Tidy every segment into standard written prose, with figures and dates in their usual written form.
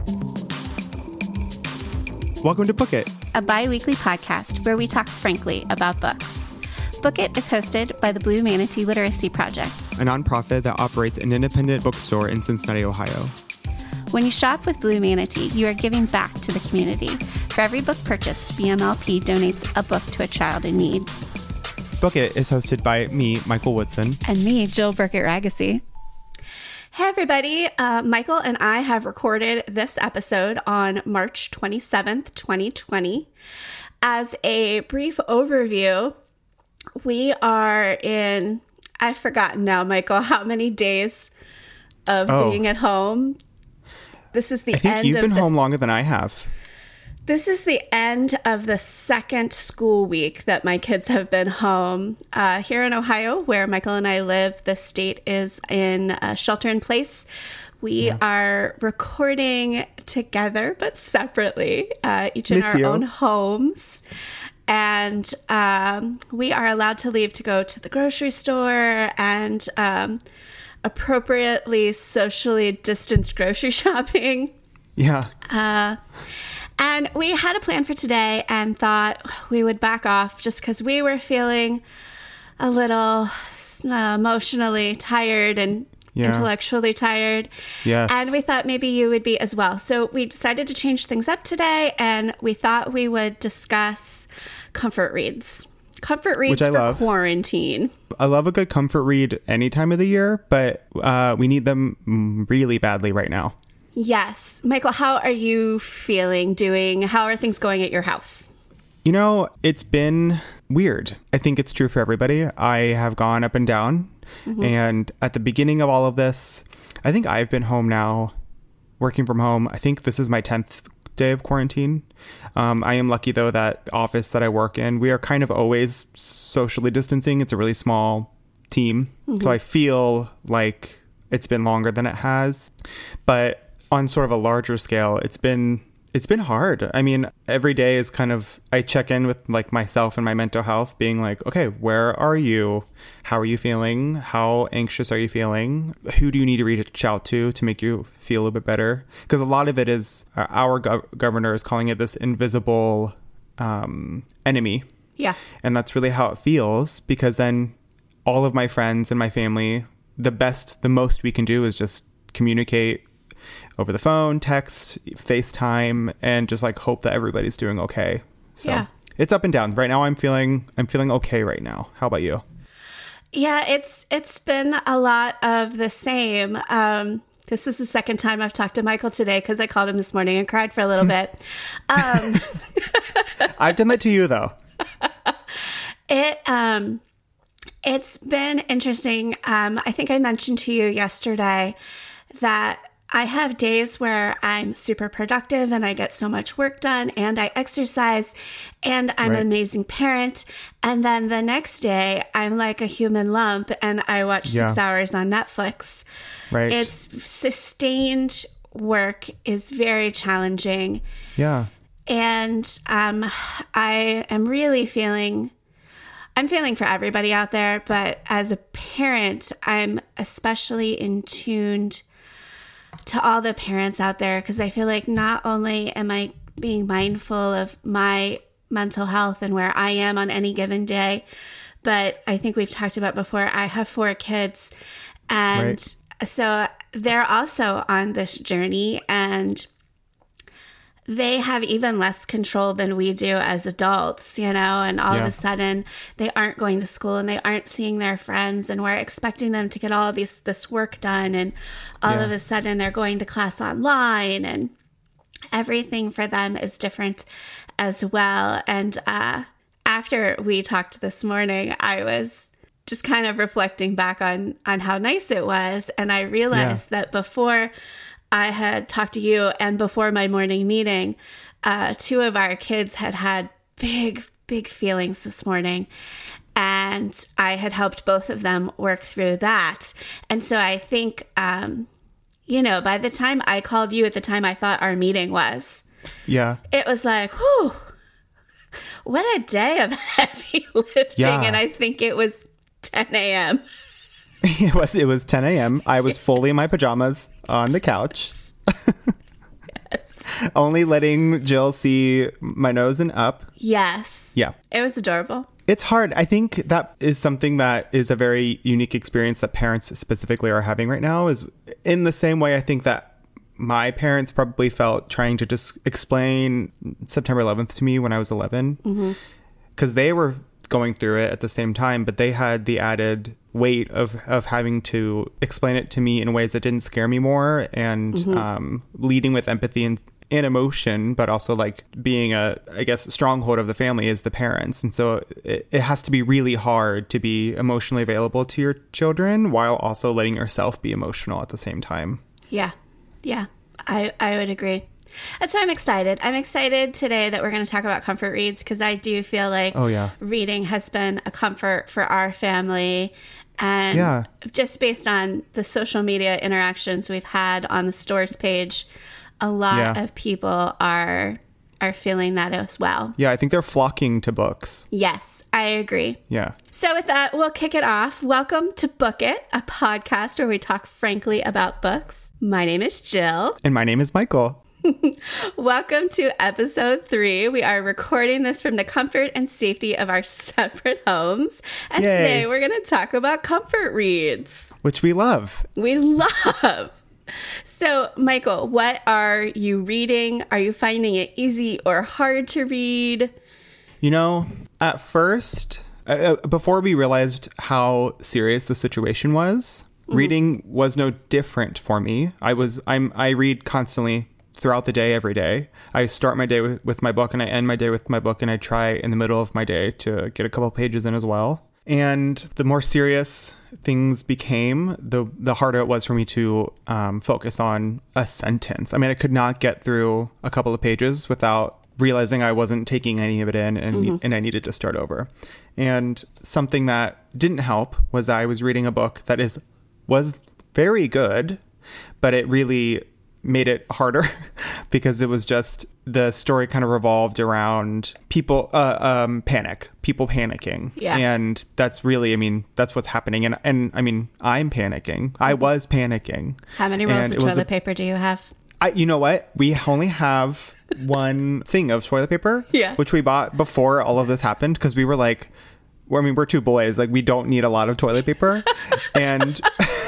Welcome to Book It, a bi-weekly podcast where we talk frankly about books. Book It is hosted by the Blue Manatee Literacy Project, a nonprofit that operates an independent bookstore in Cincinnati, Ohio. When you shop with Blue Manatee, you are giving back to the community. For every book purchased, BMLP donates a book to a child in need. Book It is hosted by me, Michael Woodson. And me, Jill Burkett-Ragacy. Hey everybody, Michael and I have recorded this episode on March 27th, 2020. As a brief overview, we are in, I've forgotten now, Michael, how many days of being at home. This is the end of I think you've been home longer than I have. This is the end of the second school week that my kids have been home. Here in Ohio, where Michael and I live, the state is in shelter in place. We are recording together, but separately, each in our own homes. And we are allowed to leave to go to the grocery store and appropriately socially distanced grocery shopping. Yeah. And we had a plan for today and thought we would back off just because we were feeling a little emotionally tired and intellectually tired. Yes. And we thought maybe you would be as well. So we decided to change things up today, and we thought we would discuss comfort reads. Comfort reads for quarantine. I love a good comfort read any time of the year, but we need them really badly right now. Yes. Michael, how are you feeling, how are things going at your house? You know, it's been weird. I think it's true for everybody. I have gone up and down. Mm-hmm. And at the beginning of all of this, I think I've been home now, working from home. I think this is my 10th day of quarantine. I am lucky, though, that the office that I work in, we are kind of always socially distancing. It's a really small team. Mm-hmm. So I feel like it's been longer than it has. But on sort of a larger scale, it's been hard. I mean, every day is kind of, I check in with like myself and my mental health, being like, okay, where are you? How are you feeling? How anxious are you feeling? Who do you need to reach out to make you feel a little bit better? Because a lot of it is, our governor is calling it this invisible enemy. Yeah. And that's really how it feels, because then all of my friends and my family, the most we can do is just communicate over the phone, text, FaceTime, and just like hope that everybody's doing okay. So It's up and down. Right now I'm feeling okay right now. How about you? Yeah, it's been a lot of the same. This is the second time I've talked to Michael today because I called him this morning and cried for a little bit. I've done that to you though. It's been interesting. I think I mentioned to you yesterday that I have days where I'm super productive and I get so much work done and I exercise and I'm an amazing parent. And then the next day I'm like a human lump and I watch 6 hours on Netflix. Right. It's sustained work is very challenging. Yeah. And I am really feeling for everybody out there, but as a parent, I'm especially in tuned to all the parents out there, because I feel like not only am I being mindful of my mental health and where I am on any given day, but I think we've talked about before, I have 4 kids, and so they're also on this journey, and they have even less control than we do as adults, you know, and all of a sudden they aren't going to school and they aren't seeing their friends, and we're expecting them to get all of this work done, and all of a sudden they're going to class online, and everything for them is different as well. And after we talked this morning, I was just kind of reflecting back on how nice it was, and I realized that before I had talked to you and before my morning meeting, 2 of our kids had big feelings this morning, and I had helped both of them work through that. And so I think, by the time I called you at the time I thought our meeting was, it was like, whew, what a day of heavy lifting. And I think it was 10 a.m. It was 10 a.m. I was fully in my pajamas on the couch. Only letting Jill see my nose and up. Yes. Yeah. It was adorable. It's hard. I think that is something that is a very unique experience that parents specifically are having right now, is in the same way I think that my parents probably felt trying to just explain September 11th to me when I was 11, because they were going through it at the same time, but they had the added weight of having to explain it to me in ways that didn't scare me more, and leading with empathy and emotion, but also like being I guess, stronghold of the family is the parents. And so it has to be really hard to be emotionally available to your children while also letting yourself be emotional at the same time. Yeah. Yeah. I would agree. That's why I'm excited. I'm excited today that we're going to talk about comfort reads, because I do feel like reading has been a comfort for our family. And just based on the social media interactions we've had on the stores page, a lot of people are feeling that as well. Yeah, I think they're flocking to books. Yes, I agree. Yeah. So with that, we'll kick it off. Welcome to Book It, a podcast where we talk frankly about books. My name is Jill. And my name is Michael. Welcome to episode 3. We are recording this from the comfort and safety of our separate homes. And today we're going to talk about comfort reads. Which we love. We love. So, Michael, what are you reading? Are you finding it easy or hard to read? You know, at first, before we realized how serious the situation was, reading was no different for me. I read constantly throughout the day, every day. I start my day with my book, and I end my day with my book, and I try in the middle of my day to get a couple pages in as well. And the more serious things became, the harder it was for me to focus on a sentence. I mean, I could not get through a couple of pages without realizing I wasn't taking any of it in, and I needed to start over. And something that didn't help was I was reading a book that was very good, but it really made it harder because it was just, the story kind of revolved around people panicking. Yeah. And that's really, I mean, that's what's happening. And I mean, I'm panicking. I was panicking. How many rolls of toilet paper do you have? You know what? We only have one thing of toilet paper, which we bought before all of this happened, because we were like, I mean, we're two boys, like we don't need a lot of toilet paper. And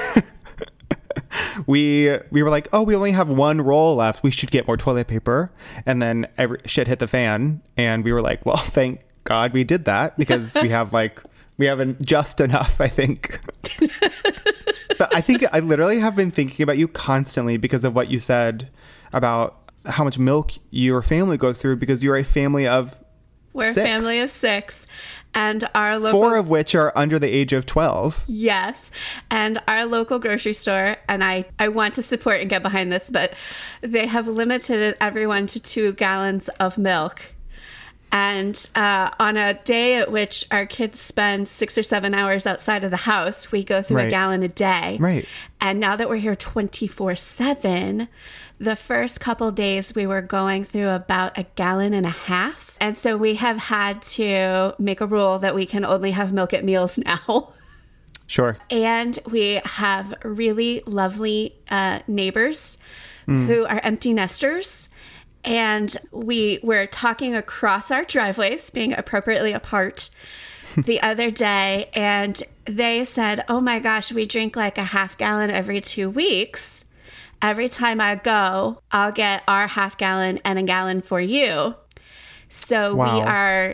we were like, oh, we only have one roll left, we should get more toilet paper. And then shit hit the fan, and we were like, well, thank God we did that, because we haven't just enough, I think. But I think I literally have been thinking about you constantly because of what you said about how much milk your family goes through, because you're a family of We're 6. A family of 6. And our local... 4 of which are under the age of 12. Yes. And our local grocery store, and I want to support and get behind this, but they have limited everyone to 2 gallons of milk. And on a day at which our kids spend 6 or 7 hours outside of the house, we go through a gallon a day. Right. And now that we're here 24/7, the first couple days we were going through about 1.5 gallons. And so we have had to make a rule that we can only have milk at meals now. Sure. And we have really lovely neighbors who are empty nesters. And we were talking across our driveways, being appropriately apart, the other day. And they said, oh my gosh, we drink like 0.5 gallon every 2 weeks. Every time I go, I'll get our 0.5 gallon and 1 gallon for you. So we are,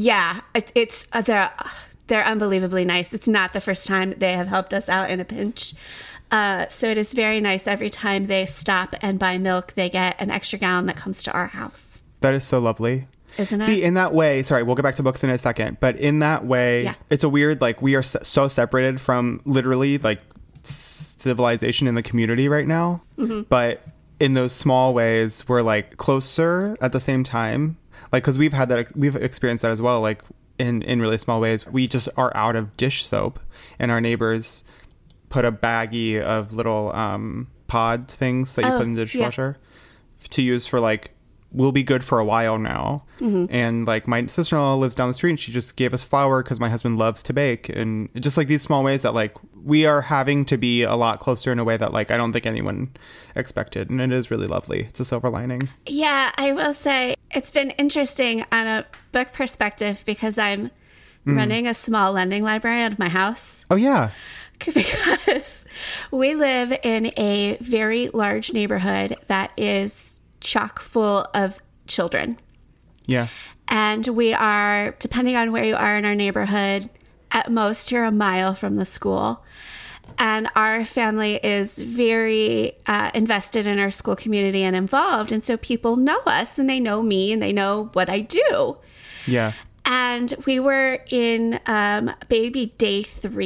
they're unbelievably nice. It's not the first time they have helped us out in a pinch. So it is very nice. Every time they stop and buy milk, they get an extra gallon that comes to our house. That is so lovely. Isn't it? See, in that way, sorry, we'll get back to books in a second, but in that way, it's a weird, like, we are so separated from literally, like, civilization in the community right now. But in those small ways, we're, like, closer at the same time. Like, because we've experienced that as well, like, in really small ways. We just are out of dish soap, and our neighbors put a baggie of little pod things that you put in the dishwasher to use for, like, will be good for a while now. And like my sister-in-law lives down the street and she just gave us flour because my husband loves to bake. And just like these small ways that like we are having to be a lot closer in a way that like I don't think anyone expected. And it is really lovely. It's a silver lining. Yeah, I will say it's been interesting on a book perspective because I'm running a small lending library out of my house. Oh, yeah. Because we live in a very large neighborhood that is chock full of children. Yeah. And we are, depending on where you are in our neighborhood, at most you're a mile from the school. And our family is very invested in our school community and involved. And so people know us and they know me and they know what I do. Yeah. And we were in baby day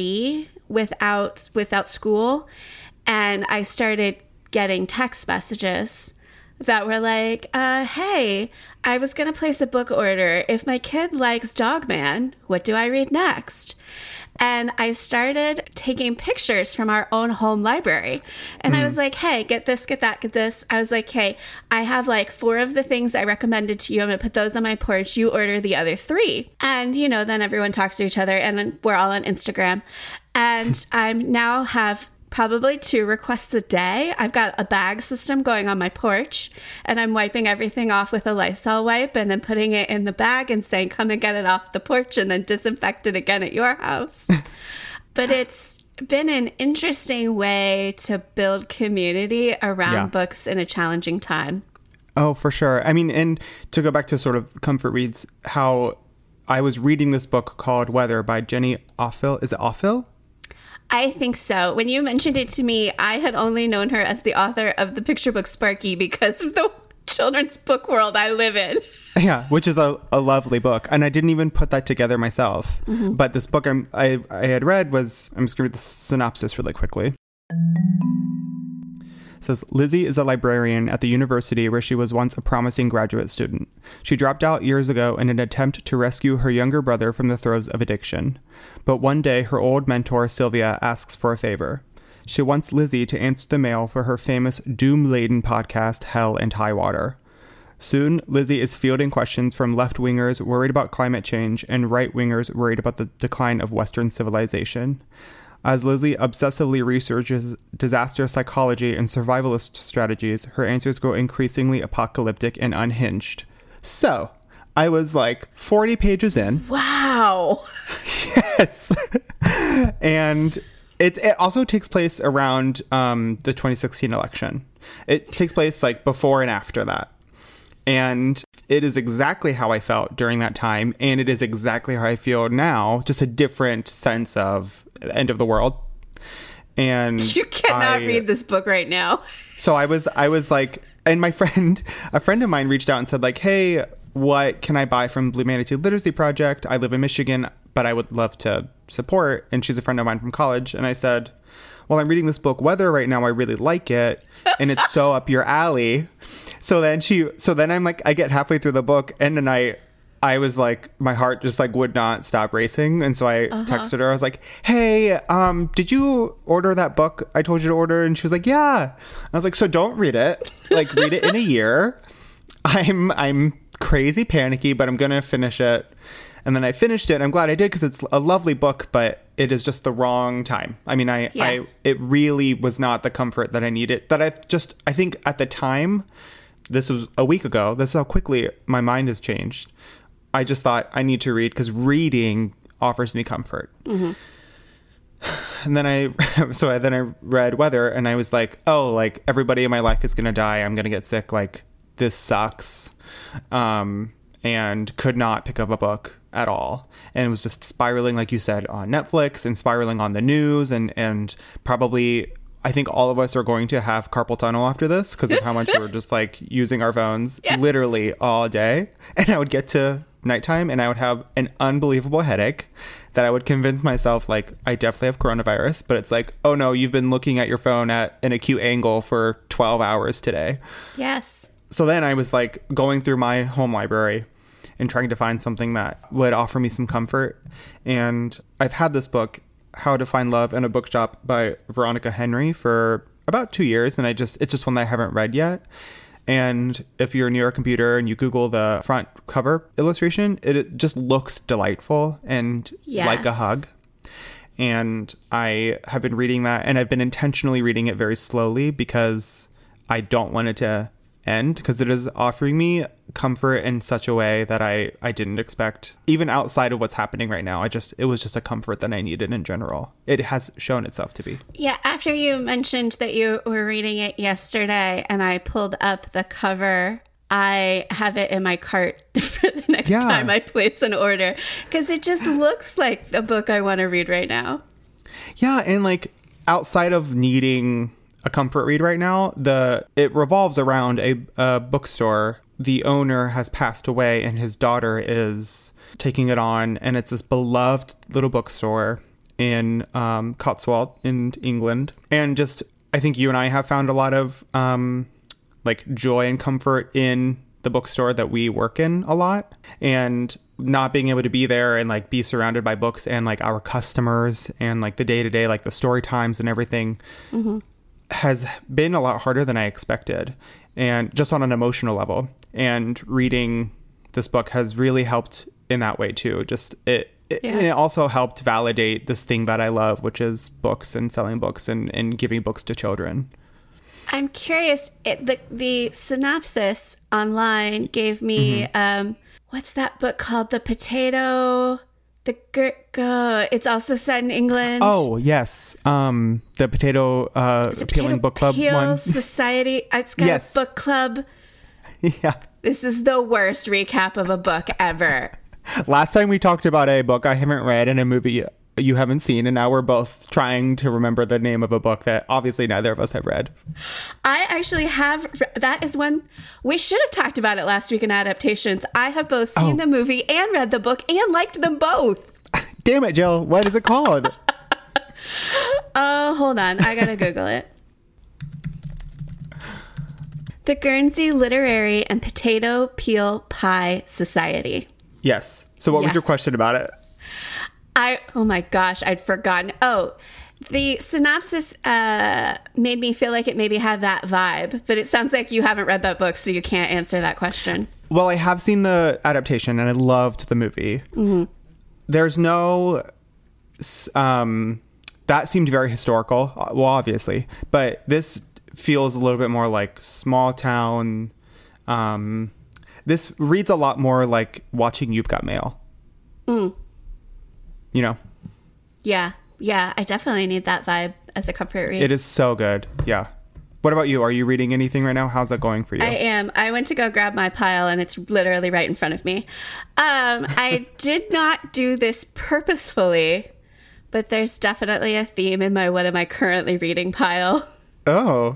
3 without school. And I started getting text messages that were like, hey, I was going to place a book order. If my kid likes Dogman, what do I read next? And I started taking pictures from our own home library. And I was like, hey, get this, get that, get this. I was like, hey, I have like 4 of the things I recommended to you. I'm going to put those on my porch. You order the other 3. And, you know, then everyone talks to each other and then we're all on Instagram. And I now have probably 2 requests a day. I've got a bag system going on my porch and I'm wiping everything off with a Lysol wipe and then putting it in the bag and saying, come and get it off the porch and then disinfect it again at your house. But it's been an interesting way to build community around books in a challenging time. Oh, for sure. I mean, and to go back to sort of comfort reads, how I was reading this book called Weather by Jenny Offill. Is it Offill? I think so. When you mentioned it to me, I had only known her as the author of the picture book Sparky because of the children's book world I live in. Yeah, which is a lovely book. And I didn't even put that together myself. But this book I had read was, I'm just going to read the synopsis really quickly. It says, Lizzie is a librarian at the university where she was once a promising graduate student. She dropped out years ago in an attempt to rescue her younger brother from the throes of addiction. But one day, her old mentor, Sylvia, asks for a favor. She wants Lizzie to answer the mail for her famous doom-laden podcast, Hell and High Water. Soon, Lizzie is fielding questions from left-wingers worried about climate change and right-wingers worried about the decline of Western civilization. As Lizzie obsessively researches disaster psychology and survivalist strategies, her answers grow increasingly apocalyptic and unhinged. So, I was like 40 pages in. Wow. Yes. And it also takes place around the 2016 election. It takes place like before and after that. And it is exactly how I felt during that time. And it is exactly how I feel now, just a different sense of the end of the world. And you cannot read this book right now. So I was like, and a friend of mine reached out and said like, hey, what can I buy from Blue Manatee Literacy Project? I live in Michigan, but I would love to support. And she's a friend of mine from college. And I said, well, I'm reading this book, Weather, right now. I really like it. And it's so up your alley. So then I'm like, I get halfway through the book and then I was like, my heart just like would not stop racing. And so I texted her. I was like, hey, did you order that book I told you to order? And she was like, yeah. I was like, so don't read it. Like, read it in a year. I'm crazy panicky, but I'm going to finish it. And then I finished it. I'm glad I did because it's a lovely book, but it is just the wrong time. I mean, it really was not the comfort that I needed. That I think at the time, this was a week ago. This is how quickly my mind has changed. I just thought I need to read because reading offers me comfort. And then I read Weather and I was like, oh, like everybody in my life is going to die. I'm going to get sick. Like this sucks. And could not pick up a book at all. And it was just spiraling, like you said, on Netflix and spiraling on the news and probably, I think all of us are going to have carpal tunnel after this because of how much we're just like using our phones literally all day. And I would get to nighttime and I would have an unbelievable headache that I would convince myself like I definitely have coronavirus, but it's like, oh no, you've been looking at your phone at an acute angle for 12 hours today. Yes. So then I was like going through my home library and trying to find something that would offer me some comfort. And I've had this book, How to Find Love in a Bookshop by Veronica Henry for about 2 years. And it's just one that I haven't read yet. And if you're near a computer and you Google the front cover illustration, it just looks delightful and like a hug. And I have been reading that, and I've been intentionally reading it very slowly because I don't want it to end, because it is offering me comfort in such a way that I didn't expect, even outside of what's happening right now. It was just a comfort that I needed in general. It has shown itself to be. Yeah, after you mentioned that you were reading it yesterday and I pulled up the cover, I have it in my cart for the next time I place an order, because it just looks like the book I want to read right now. Yeah, and like outside of needing a comfort read right now, it revolves around a bookstore. The owner has passed away and his daughter is taking it on, and it's this beloved little bookstore in Cotswold in England. And just, I think you and I have found a lot of like joy and comfort in the bookstore that we work in a lot, and not being able to be there and like be surrounded by books and like our customers and like the day-to-day, like the story times and everything has been a lot harder than I expected, and just on an emotional level. And reading this book has really helped in that way too. Just and it also helped validate this thing that I love, which is books and selling books and giving books to children. I'm curious, the synopsis online gave me, what's that book called? It's also set in England. Oh, yes. The Potato Peeling Book Club one. Society. It's got a book club. Yeah. This is the worst recap of a book ever. Last time we talked about a book I haven't read and a movie you haven't seen, and now we're both trying to remember the name of a book that obviously neither of us have read. I actually have. That is one we should have talked about it last week in adaptations. I have both seen the movie and read the book and liked them both. Damn it, Jill. What is it called? Oh, hold on. I gotta Google it. The Guernsey Literary and Potato Peel Pie Society. Yes. So what was your question about it? Oh my gosh, I'd forgotten. Oh, the synopsis made me feel like it maybe had that vibe, but it sounds like you haven't read that book, so you can't answer that question. Well, I have seen the adaptation and I loved the movie. Mm-hmm. There's no... that seemed very historical, well, obviously, but this feels a little bit more like small town. This reads a lot more like watching You've Got Mail. You know? Yeah, I definitely need that vibe as a comfort read. It is so good. Yeah. What about you? Are you reading anything right now? How's that going for you? I am. I went to go grab my pile and it's literally right in front of me. I did not do this purposefully, but there's definitely a theme in my what am I currently reading pile. Oh.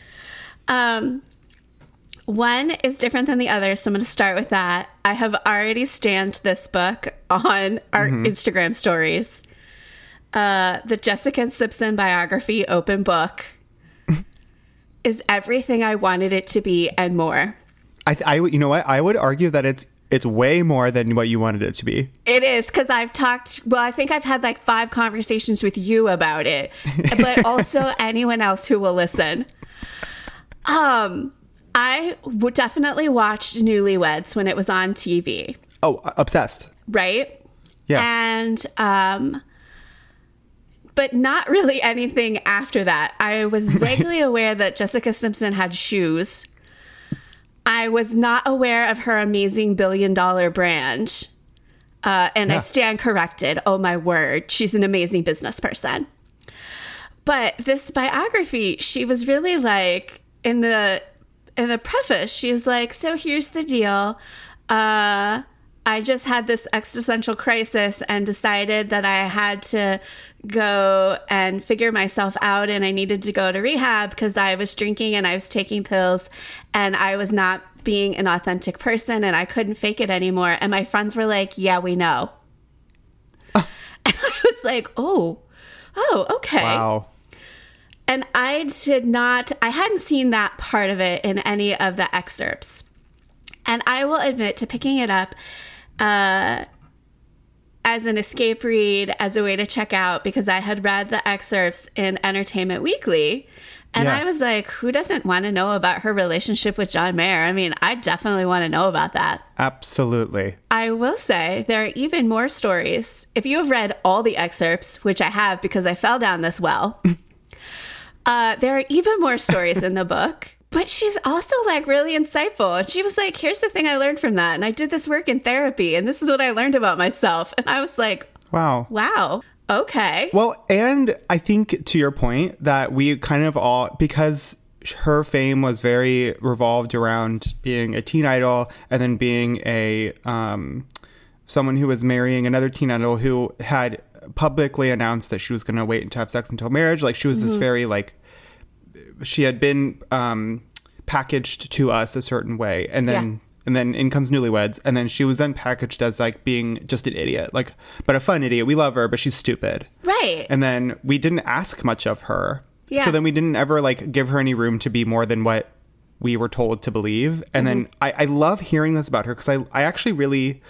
One is different than the other, so I'm going to start with that. I have already scanned this book on our Instagram stories. The Jessica Simpson biography, open book, is everything I wanted it to be and more. I you know what? I would argue that it's way more than what you wanted it to be. It is, because I've talked... Well, I think I've had like 5 conversations with you about it, but also anyone else who will listen. I would definitely watched Newlyweds when it was on TV. Oh, obsessed. Right? Yeah. And, but not really anything after that. I was vaguely aware that Jessica Simpson had shoes. I was not aware of her amazing $1 billion brand. I stand corrected. Oh, my word. She's an amazing business person. But this biography, she was really like, in the preface, she's like, so here's the deal. I just had this existential crisis and decided that I had to go and figure myself out, and I needed to go to rehab because I was drinking and I was taking pills and I was not being an authentic person and I couldn't fake it anymore. And my friends were like, yeah, we know. And I was like, oh, okay. Wow. And I hadn't seen that part of it in any of the excerpts. And I will admit to picking it up as an escape read, as a way to check out, because I had read the excerpts in Entertainment Weekly And Yeah. I was like, who doesn't want to know about her relationship with John Mayer? I mean, I definitely want to know about that. Absolutely. I will say there are even more stories. If you have read all the excerpts, which I have because I fell down this well, there are even more stories in the book. But she's also like really insightful. And she was like, here's the thing I learned from that. And I did this work in therapy. And this is what I learned about myself. And I was like, wow. Okay. Well, and I think to your point that we kind of all, because her fame was very revolved around being a teen idol and then being a someone who was marrying another teen idol who had publicly announced that she was going to wait to have sex until marriage. Like she was this very like, she had been packaged to us a certain way, and then in comes Newlyweds, and then she was then packaged as like being just an idiot, like, but a fun idiot. We love her, but she's stupid, right? And then we didn't ask much of her, so then we didn't ever like give her any room to be more than what we were told to believe. And then I love hearing this about her because I actually really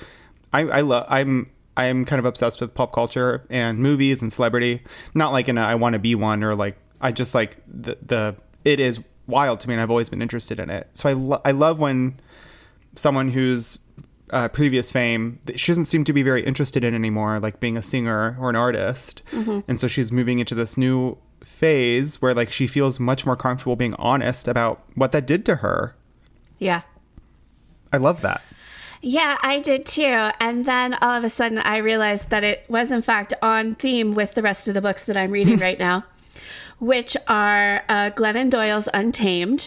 I'm kind of obsessed with pop culture and movies and celebrity, not like in a I want to be one, or like I just like the it is wild to me, and I've always been interested in it. So I love when someone whose previous fame she doesn't seem to be very interested in anymore, like being a singer or an artist, and so she's moving into this new phase where like she feels much more comfortable being honest about what that did to her. Yeah, I love that. Yeah, I did too. And then all of a sudden I realized that it was in fact on theme with the rest of the books that I'm reading right now, which are Glennon Doyle's Untamed.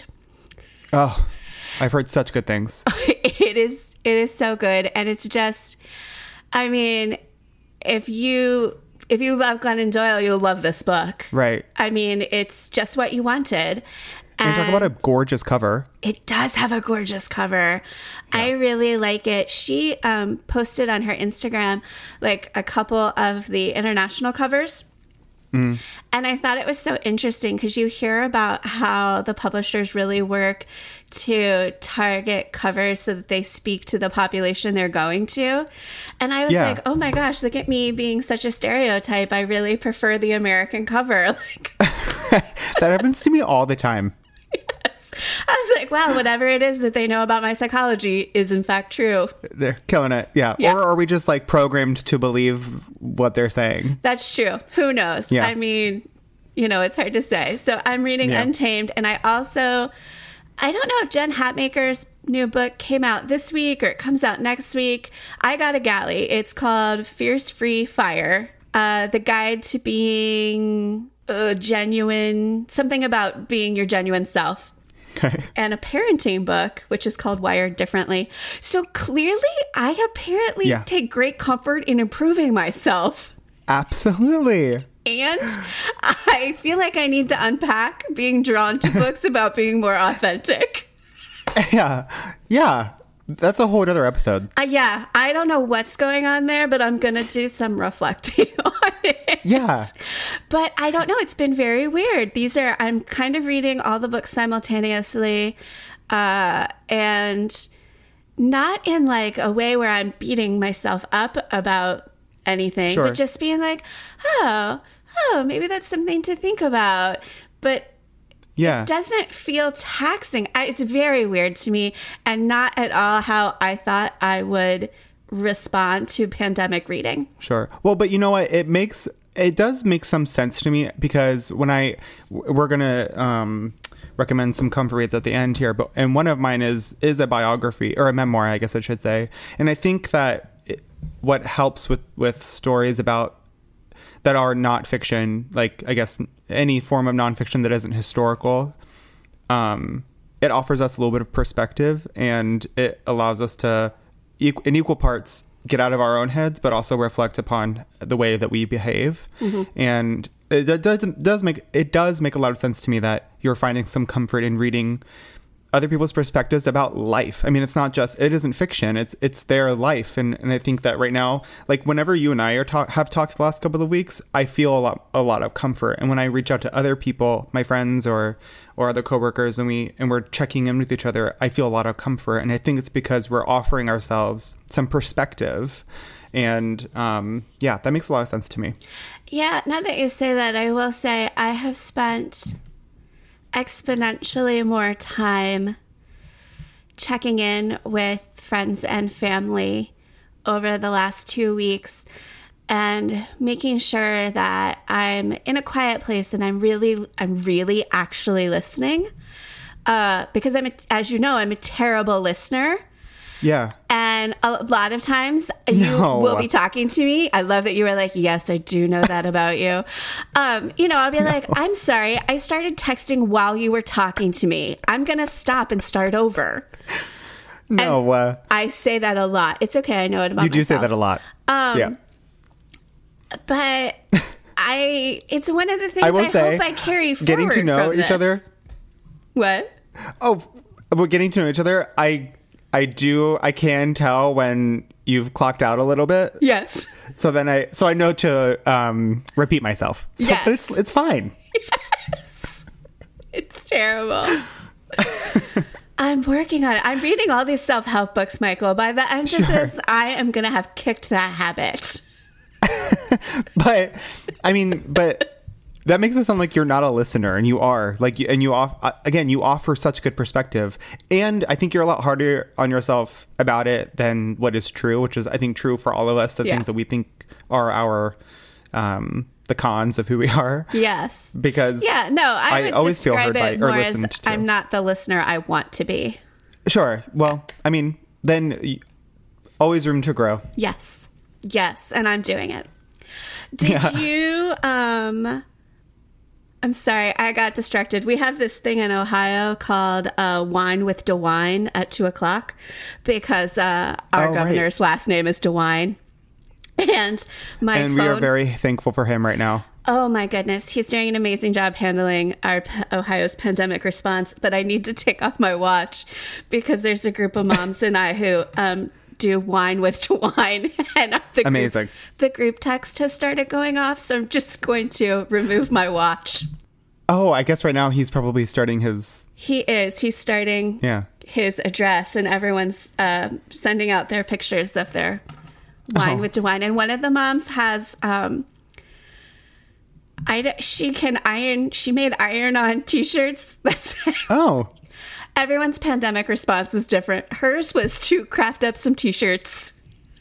Oh, I've heard such good things. It is so good. And it's just, I mean, if you love Glennon Doyle, you'll love this book. Right. I mean, it's just what you wanted. And talk about a gorgeous cover. It does have a gorgeous cover. Yeah. I really like it. She posted on her Instagram like a couple of the international covers. And I thought it was so interesting because you hear about how the publishers really work to target covers so that they speak to the population they're going to. And I was like, oh my gosh, look at me being such a stereotype. I really prefer the American cover. Like that happens to me all the time. I was like, wow, whatever it is that they know about my psychology is in fact true. They're killing it. Yeah. Or are we just like programmed to believe what they're saying? That's true. Who knows? Yeah. I mean, it's hard to say. So I'm reading Untamed. And I don't know if Jen Hatmaker's new book came out this week or it comes out next week. I got a galley. It's called Fierce Free Fire. The Guide to Being Genuine, something about being your genuine self. Okay. And a parenting book, which is called Wired Differently. So clearly, I apparently take great comfort in improving myself. Absolutely. And I feel like I need to unpack being drawn to books about being more authentic. Yeah. Yeah. That's a whole other episode. Yeah. I don't know what's going on there, but I'm going to do some reflecting on it. Yeah. But I don't know. It's been very weird. I'm kind of reading all the books simultaneously, and not in like a way where I'm beating myself up about anything, but just being like, oh, maybe that's something to think about. But it doesn't feel taxing. It's very weird to me, and not at all how I thought I would respond to pandemic reading. Sure. Well, but you know what? It does make some sense to me, because when we're going to recommend some comfort reads at the end here, and one of mine is a biography, or a memoir, I guess I should say. And I think that what helps with stories about that are not fiction, like I guess any form of nonfiction that isn't historical, it offers us a little bit of perspective, and it allows us to, in equal parts, get out of our own heads, but also reflect upon the way that we behave. And it does make a lot of sense to me that you're finding some comfort in reading other people's perspectives about life. I mean, it isn't fiction, it's their life. And I think that right now, like whenever you and I have talked the last couple of weeks, I feel a lot of comfort. And when I reach out to other people, my friends or other coworkers, and we're checking in with each other, I feel a lot of comfort. And I think it's because we're offering ourselves some perspective. And that makes a lot of sense to me. Yeah, now that you say that, I will say I have spent exponentially more time checking in with friends and family over the last 2 weeks and making sure that I'm in a quiet place and I'm really actually listening. Because as you know, I'm a terrible listener. Yeah. And a lot of times you will be talking to me. I love that you were like, yes, I do know that about you. I'll be like, I'm sorry. I started texting while you were talking to me. I'm going to stop and start over. No. I say that a lot. It's okay. I know it about myself. You do say that a lot. Yeah. But it's one of the things I hope I carry forward getting to know from each other. What? Oh, but getting to know each other, I can tell when you've clocked out a little bit. Yes. So I know to repeat myself. So yes. It's fine. Yes. It's terrible. I'm working on it. I'm reading all these self-help books, Michael. By the end of this, I am going to have kicked that habit. But that makes it sound like you're not a listener, and you are. You offer such good perspective, and I think you're a lot harder on yourself about it than what is true, which is, I think, true for all of us. The things that we think are our the cons of who we are. Yes, because I would always feel heard by or listened to. I'm not the listener I want to be. Sure. Well, then always room to grow. Yes, and I'm doing it. Did you? I'm sorry, I got distracted. We have this thing in Ohio called Wine with DeWine at 2:00 because our governor's last name is DeWine. And we are very thankful for him right now. Oh my goodness. He's doing an amazing job handling Ohio's pandemic response. But I need to take off my watch because there's a group of moms and I who do Wine with DeWine. And amazing. The group text has started going off. So I'm just going to remove my watch. Oh, I guess right now he's probably starting his... He is. He's starting his address and everyone's sending out their pictures of their Wine with DeWine. And one of the moms has... she made iron-on t-shirts. That's everyone's pandemic response is different. Hers was to craft up some t-shirts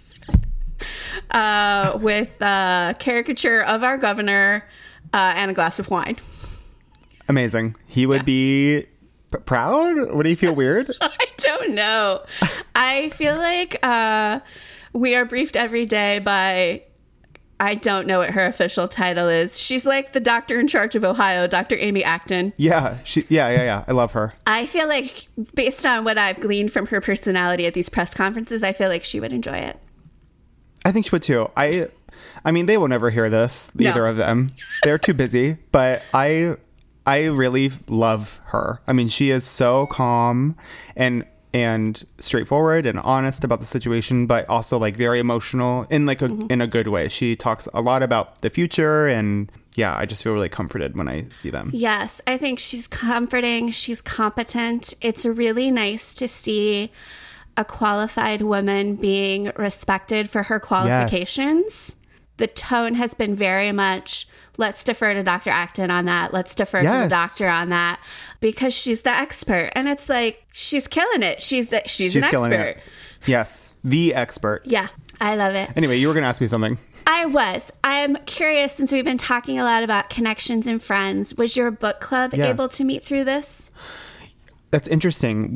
with a caricature of our governor and a glass of wine. Amazing. He would be proud? Would he feel weird? I don't know. I feel like we are briefed every day by... I don't know what her official title is. She's like the doctor in charge of Ohio, Dr. Amy Acton. Yeah. I love her. I feel like, based on what I've gleaned from her personality at these press conferences, I feel like she would enjoy it. I think she would too. I mean, they will never hear this, either of them. They're too busy, but I really love her. I mean, she is so calm and straightforward and honest about the situation, but also like very emotional in like in a good way. She talks a lot about the future, and I just feel really comforted when I see them. Yes, I think she's comforting. She's competent. It's really nice to see a qualified woman being respected for her qualifications. Yes. The tone has been very much, let's defer to Dr. Acton on that. Let's defer to the doctor on that, because she's the expert. And it's like, she's killing it. She's an expert. Yes. The expert. Yeah. I love it. Anyway, you were going to ask me something. I'm curious, since we've been talking a lot about connections and friends, was your book club able to meet through this? That's interesting.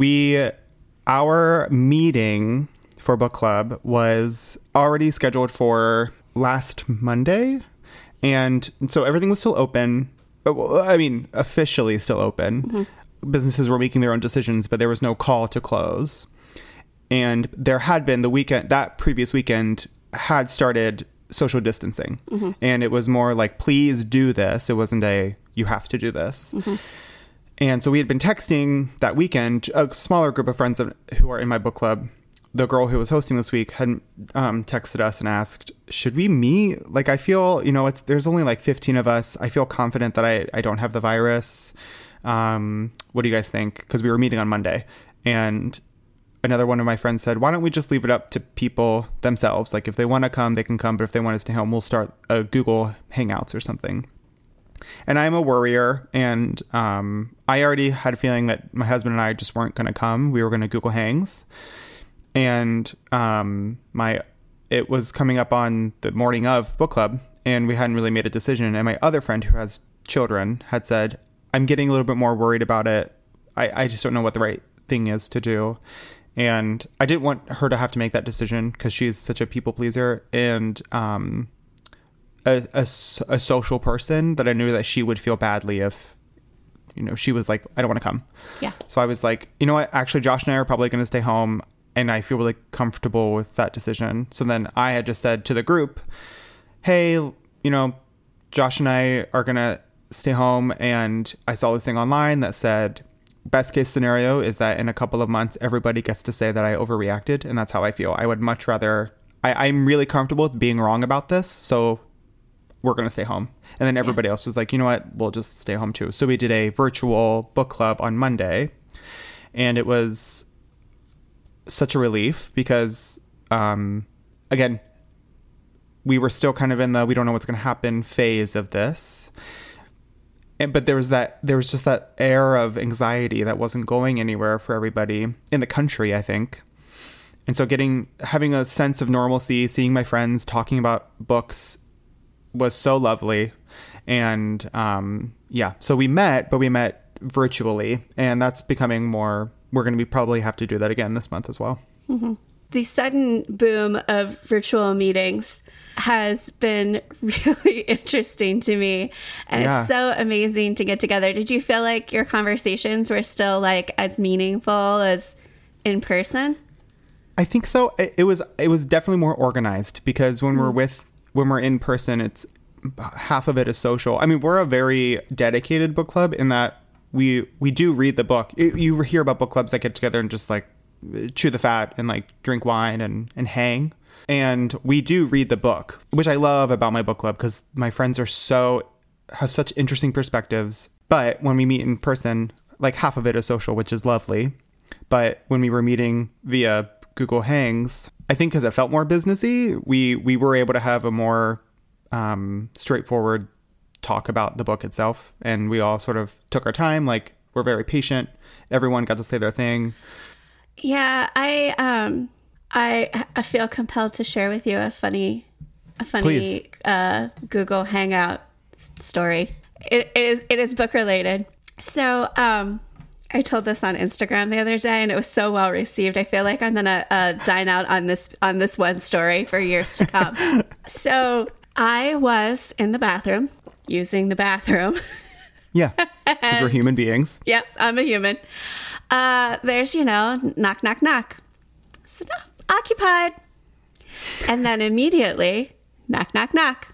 Our meeting for book club was already scheduled for last Monday. And so everything was still open. I mean, officially still open. Mm-hmm. Businesses were making their own decisions, but there was no call to close. And there had been that previous weekend had started social distancing. Mm-hmm. And it was more like, please do this. It wasn't you have to do this. Mm-hmm. And so we had been texting that weekend, a smaller group of friends who are in my book club. The girl who was hosting this week had texted us and asked, should we meet? Like, I feel, there's only like 15 of us. I feel confident that I don't have the virus. What do you guys think? Because we were meeting on Monday. And another one of my friends said, why don't we just leave it up to people themselves? Like, if they want to come, they can come. But if they want to stay home, we'll start a Google Hangouts or something. And I'm a worrier, and I already had a feeling that my husband and I just weren't going to come. We were going to Google Hangs. And it was coming up on the morning of book club, and we hadn't really made a decision. And my other friend who has children had said, I'm getting a little bit more worried about it. I just don't know what the right thing is to do. And I didn't want her to have to make that decision because she's such a people pleaser and a social person that I knew that she would feel badly if, she was like, I don't want to come. Yeah. So I was like, you know what? Actually, Josh and I are probably going to stay home, and I feel really comfortable with that decision. So then I had just said to the group, hey, Josh and I are going to stay home. And I saw this thing online that said, best case scenario is that in a couple of months, everybody gets to say that I overreacted. And that's how I feel. I would much rather, I'm really comfortable with being wrong about this. So we're going to stay home. And then everybody else was like, you know what, we'll just stay home too. So we did a virtual book club on Monday. And it was such a relief because, again, we were still kind of in the, we don't know what's going to happen phase of this. But there was just that air of anxiety that wasn't going anywhere for everybody in the country, I think. And so having a sense of normalcy, seeing my friends talking about books was so lovely. And so we met virtually, and that's becoming more, we're going to probably have to do that again this month as well. Mm-hmm. The sudden boom of virtual meetings has been really interesting to me. And it's so amazing to get together. Did you feel like your conversations were still like as meaningful as in person? I think so. It was definitely more organized because when we're in person, it's half of it is social. I mean, we're a very dedicated book club in that we do read the book. You hear about book clubs that get together and just like chew the fat and like drink wine and hang. And we do read the book, which I love about my book club because my friends have such interesting perspectives. But when we meet in person, like half of it is social, which is lovely. But when we were meeting via Google Hangs, I think because it felt more businessy, we were able to have a more straightforward talk about the book itself. And we all sort of took our time, like we're very patient. Everyone got to say their thing. Yeah, I feel compelled to share with you a funny Google Hangout story. It is book related. So I told this on Instagram the other day, and it was so well received. I feel like I'm gonna dine out on this one story for years to come. So I was in the bathroom using the bathroom. Yeah, we're human beings. Yep, I'm a human. There's knock knock knock. So no, occupied. And then immediately, knock, knock, knock.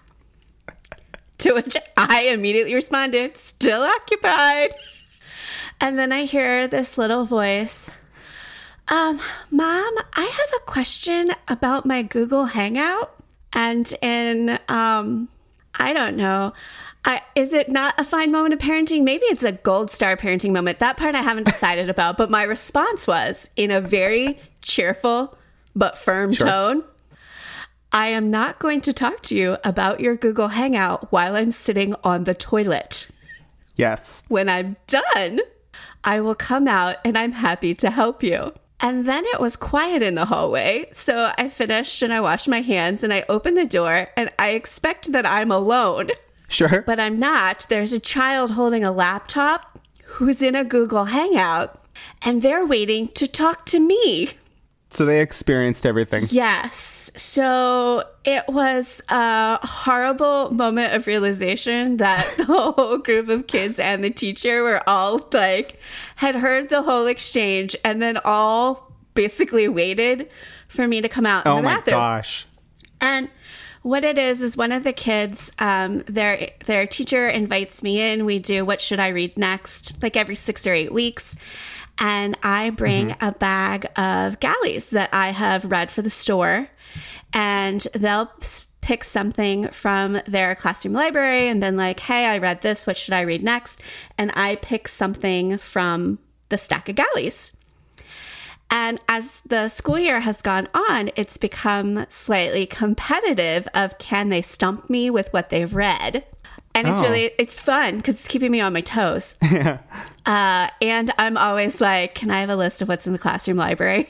To which I immediately responded, still occupied. And then I hear this little voice, Mom, I have a question about my Google Hangout. And in, I don't know, is it not a fine moment of parenting? Maybe it's a gold star parenting moment. That part I haven't decided about. But my response was, in a very cheerful but firm tone, I am not going to talk to you about your Google Hangout while I'm sitting on the toilet. Yes. When I'm done, I will come out and I'm happy to help you. And then it was quiet in the hallway. So I finished and I washed my hands and I opened the door and I expect that I'm alone. Sure. But I'm not. There's a child holding a laptop who's in a Google Hangout and they're waiting to talk to me. So they experienced everything. Yes. So it was a horrible moment of realization that the whole group of kids and the teacher were all like, had heard the whole exchange and then all basically waited for me to come out in the bathroom. Oh my gosh. And what it is one of the kids, their teacher invites me in. We do What Should I Read Next, like every 6 or 8 weeks. And I bring a bag of galleys that I have read for the store. And they'll pick something from their classroom library and then like, hey, I read this. What should I read next? And I pick something from the stack of galleys. And as the school year has gone on, it's become slightly competitive of can they stump me with what they've read? And it's fun because it's keeping me on my toes. And I'm always like, can I have a list of what's in the classroom library?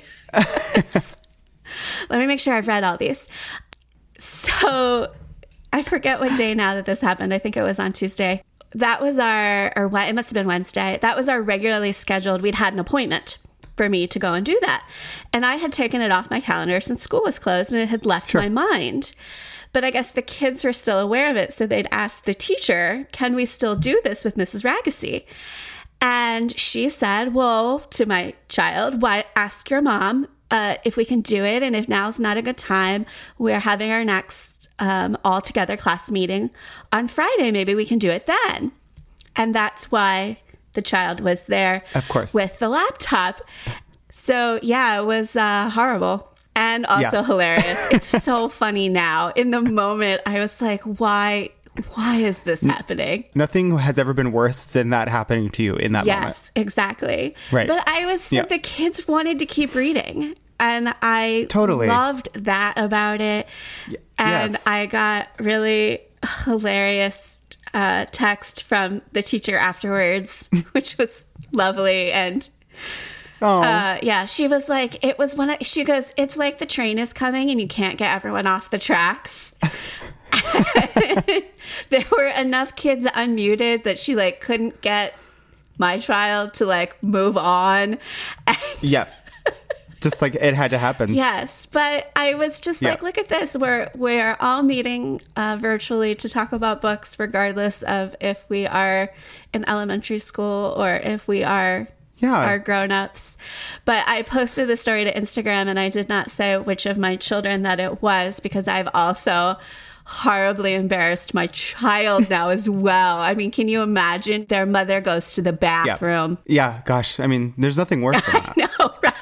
Let me make sure I've read all these. So I forget what day now that this happened. I think it was on Tuesday. That was it must have been Wednesday. That was our regularly scheduled, we'd had an appointment for me to go and do that. And I had taken it off my calendar since school was closed and it had left my mind. But I guess the kids were still aware of it. So they'd asked the teacher, can we still do this with Mrs. Ragacy? And she said, well, to my child, why ask your mom if we can do it. And if now's not a good time, we're having our next all-together class meeting on Friday. Maybe we can do it then. And that's why the child was there, of course, with the laptop. So yeah, it was horrible. And also hilarious. It's so funny now. In the moment, I was like, why is this happening? Nothing has ever been worse than that happening to you in that moment. Yes, exactly. Right. But the kids wanted to keep reading. And I totally loved that about it. And I got really hilarious text from the teacher afterwards, which was lovely. And she was like, she goes, it's like the train is coming and you can't get everyone off the tracks. There were enough kids unmuted that she like couldn't get my child to like move on. Yeah. Just like it had to happen. Yes. But I was just like, look at this. We're all meeting virtually to talk about books, regardless of if we are in elementary school or if we are grown-ups. But I posted the story to Instagram and I did not say which of my children that it was, because I've also horribly embarrassed my child now as well. I mean, can you imagine? Their mother goes to the bathroom. Yeah, gosh. I mean, there's nothing worse than that. I know, right?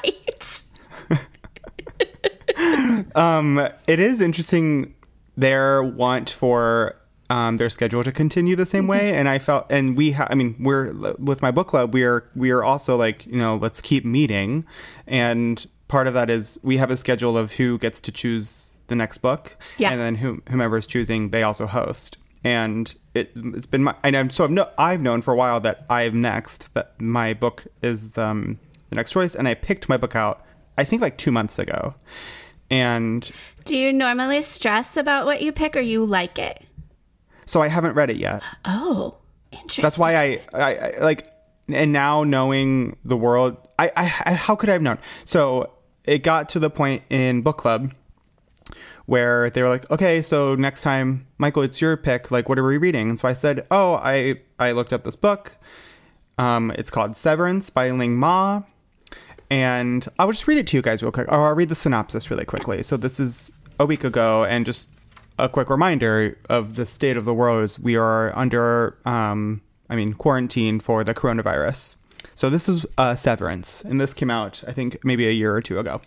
It is interesting their want for their schedule to continue the same way, and I felt, and we're with my book club, we are also like, let's keep meeting, and part of that is we have a schedule of who gets to choose the next book, and then whomever is choosing, they also host, and it's been I've known for a while that I'm next, that my book is the next choice, and I picked my book out I think like 2 months ago. And do you normally stress about what you pick, or you like it? So I haven't read it yet. Oh, interesting. That's why I like, and now knowing the world, I how could I have known? So it got to the point in book club where they were like, okay, so next time, Michael, it's your pick. Like, what are we reading? And so I said, I looked up this book. It's called Severance by Ling Ma. And I'll just read it to you guys real quick. Or I'll read the synopsis really quickly. So this is a week ago, and just a quick reminder of the state of the world is we are under, quarantine for the coronavirus. So this is Severance, and this came out, I think, maybe a year or two ago.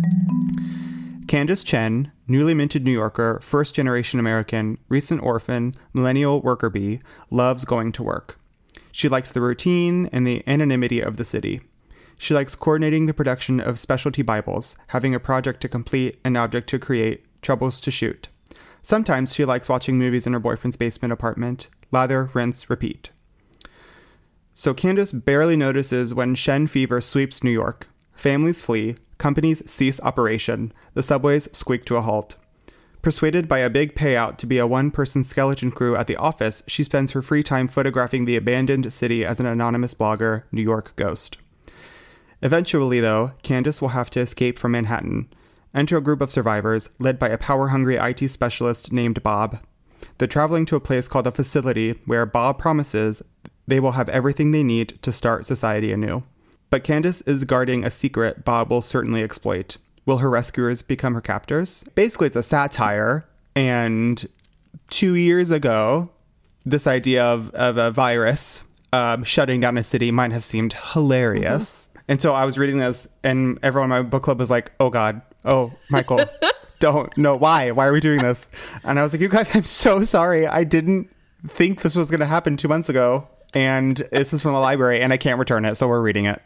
Candace Chen, newly minted New Yorker, first-generation American, recent orphan, millennial worker bee, loves going to work. She likes the routine and the anonymity of the city. She likes coordinating the production of specialty Bibles, having a project to complete, an object to create, troubles to shoot. Sometimes she likes watching movies in her boyfriend's basement apartment. Lather, rinse, repeat. So Candace barely notices when Shen fever sweeps New York. Families flee, companies cease operation, the subways squeak to a halt. Persuaded by a big payout to be a one-person skeleton crew at the office, she spends her free time photographing the abandoned city as an anonymous blogger, New York Ghost. Eventually, though, Candace will have to escape from Manhattan. Enter a group of survivors, led by a power-hungry IT specialist named Bob. They're traveling to a place called the Facility, where Bob promises they will have everything they need to start society anew. But Candace is guarding a secret Bob will certainly exploit. Will her rescuers become her captors? Basically, it's a satire, and 2 years ago, this idea of a virus shutting down a city might have seemed hilarious. Mm-hmm. And so I was reading this, and everyone in my book club was like, oh God, oh, Michael, don't know why are we doing this? And I was like, you guys, I'm so sorry. I didn't think this was going to happen 2 months ago. And this is from the library, and I can't return it, so we're reading it.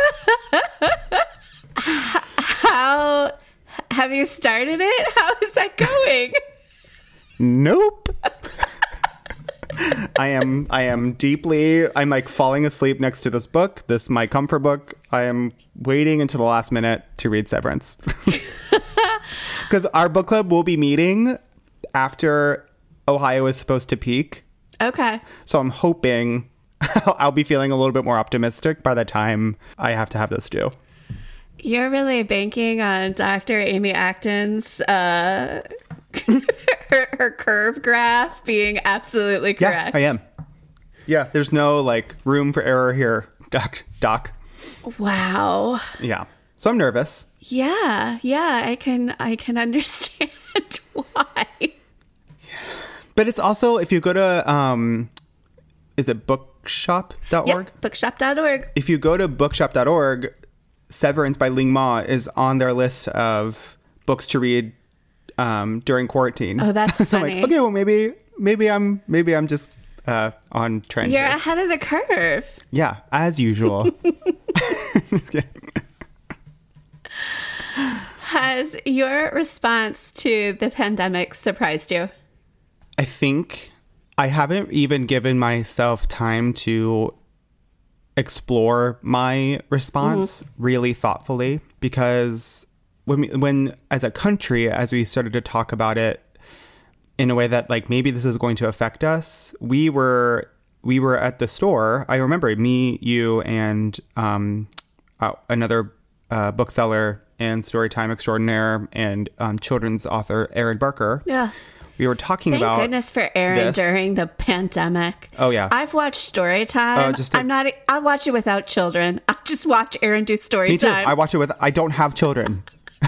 How have you started it? How is that going? Nope. am deeply, I'm like falling asleep next to this book, my comfort book. I am waiting until the last minute to read Severance. Because our book club will be meeting after Ohio is supposed to peak. Okay. So I'm hoping I'll be feeling a little bit more optimistic by the time I have to have this due. You're really banking on Dr. Amy Acton's her curve graph being absolutely correct. Yeah, I am. Yeah, there's no like room for error here, Doc. Wow. Yeah. So I'm nervous. Yeah, I can understand why. But it's also, if you go to is it bookshop.org? Yep, bookshop.org. If you go to bookshop.org, Severance by Ling Ma is on their list of books to read during quarantine. Oh, that's so funny. I'm like, okay, well maybe I'm just on trend. You're here. ahead of the curve. Yeah, as usual. Has your response to the pandemic surprised you? I think I haven't even given myself time to explore my response really thoughtfully, because when as a country, as we started to talk about it in a way that like maybe this is going to affect us, we were at the store. I remember me, you, and another bookseller and storytime extraordinaire and children's author Erin Barker. Yeah. We were talking Thank about goodness for Erin during the pandemic. Oh, yeah. I've watched Storytime. I'll watch it without children. I'll just watch Erin do Storytime. Me too. I watch it I don't have children.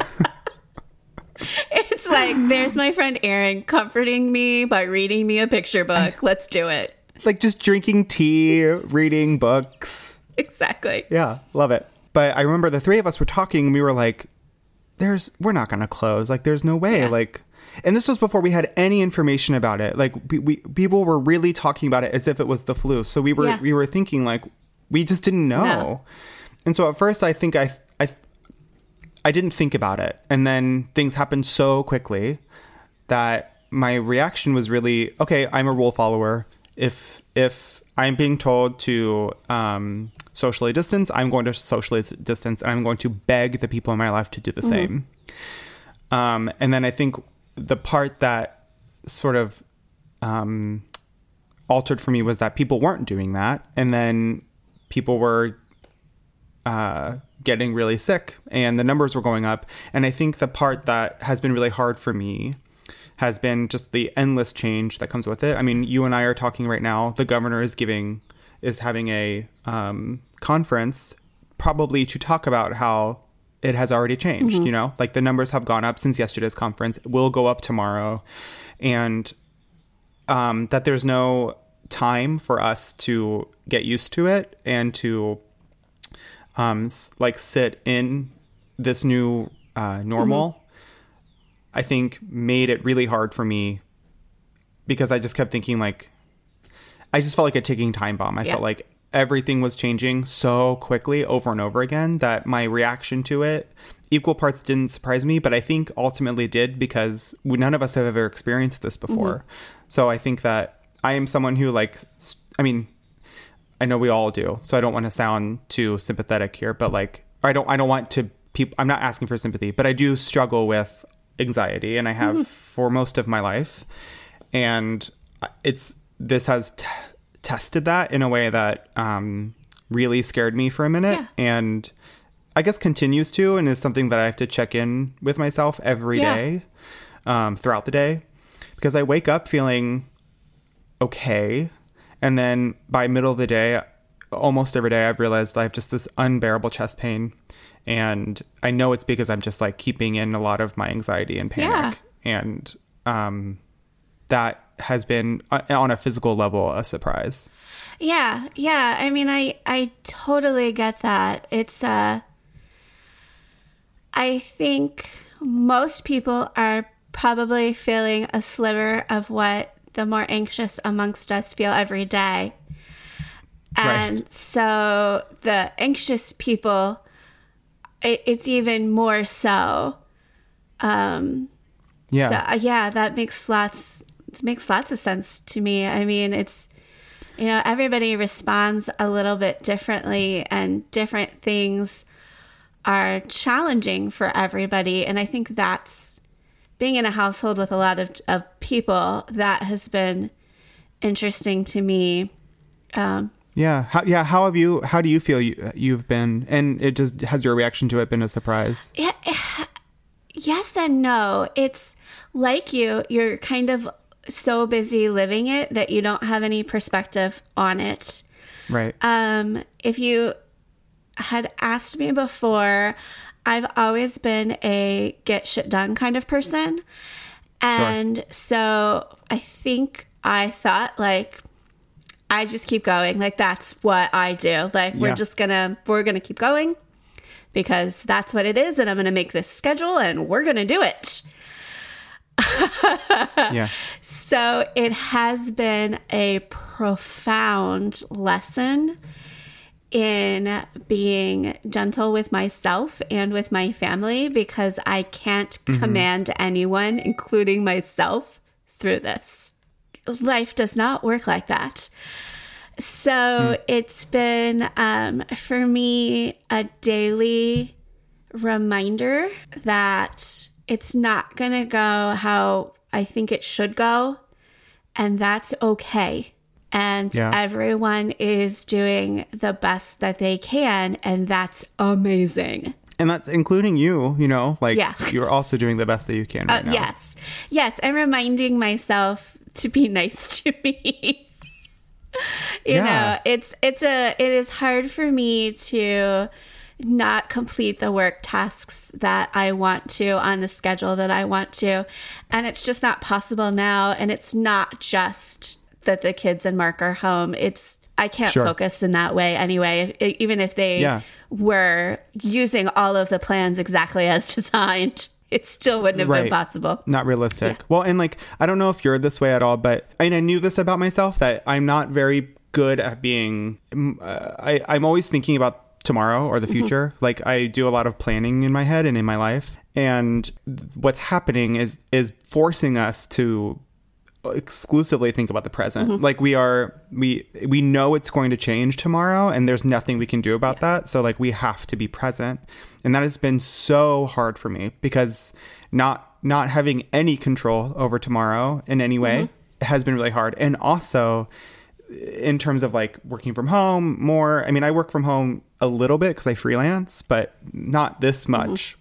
It's like, there's my friend Erin comforting me by reading me a picture book. Let's do it. Like just drinking tea, reading books. Exactly. Yeah, love it. But I remember the three of us were talking and we were like, we're not going to close. Like, there's no way. Yeah. Like, and this was before we had any information about it. Like, people were really talking about it as if it was the flu. So we were thinking like, we just didn't know. No. And so at first I think I didn't think about it. And then things happened so quickly that my reaction was really, okay, I'm a rule follower. If I'm being told to socially distance, I'm going to socially distance, and I'm going to beg the people in my life to do the same. And then I think the part that sort of altered for me was that people weren't doing that. And then people were getting really sick and the numbers were going up. And I think the part that has been really hard for me has been just the endless change that comes with it. I mean, you and I are talking right now. The governor is having a conference probably to talk about how it has already changed, you know, like the numbers have gone up since yesterday's conference. It will go up tomorrow. And that there's no time for us to get used to it and to like sit in this new normal, I think made it really hard for me because I just kept thinking like, I just felt like a ticking time bomb. I felt like everything was changing so quickly over and over again that my reaction to it, equal parts didn't surprise me, but I think ultimately did because none of us have ever experienced this before. So I think that I am someone who I mean, I know we all do, so I don't want to sound too sympathetic here, but like, I don't want to I'm not asking for sympathy, but I do struggle with anxiety and I have for most of my life. And this has tested that in a way that really scared me for a minute and I guess continues to, and is something that I have to check in with myself every day throughout the day, because I wake up feeling okay. And then by middle of the day, almost every day, I've realized I have just this unbearable chest pain. And I know it's because I'm just like keeping in a lot of my anxiety and panic. And that has been on a physical level a surprise. Yeah. I mean, I totally get that. It's I think most people are probably feeling a sliver of what the more anxious amongst us feel every day. And so the anxious people, it's even more so. So that makes lots of sense to me. I mean, everybody responds a little bit differently, and different things are challenging for everybody. And I think that's being in a household with a lot of people, that has been interesting to me. How do you feel you've been, and has your reaction to it been a surprise? Yeah, yes and no. It's like you're kind of so busy living it that you don't have any perspective on it. Right. If you had asked me before, I've always been a get shit done kind of person. And so I think I thought, like, I just keep going. Like, that's what I do. Like, we're going to keep going because that's what it is. And I'm going to make this schedule and we're going to do it. Yeah. So it has been a profound lesson in being gentle with myself and with my family, because I can't command anyone, including myself, through this. Life does not work like that. So it's been, for me, a daily reminder that it's not going to go how I think it should go. And that's okay. And everyone is doing the best that they can. And that's amazing. And that's including you, you're also doing the best that you can right now. Yes. Yes. I'm reminding myself to be nice to me. It is hard for me to not complete the work tasks that I want to on the schedule that I want to. And it's just not possible now. And it's not just that the kids and Mark are home. I can't focus in that way anyway. Even if they were using all of the plans exactly as designed, it still wouldn't have been possible. Not realistic. Yeah. Well, and I don't know if you're this way at all, but I knew this about myself, that I'm not very good at being, I'm always thinking about tomorrow or the future. Like, I do a lot of planning in my head and in my life. And what's happening is forcing us to exclusively think about the present. Like, we know it's going to change tomorrow and there's nothing we can do about that. So we have to be present. And that has been so hard for me, because not having any control over tomorrow in any way has been really hard. And also in terms of working from home more, I work from home a little bit because I freelance, but not this much.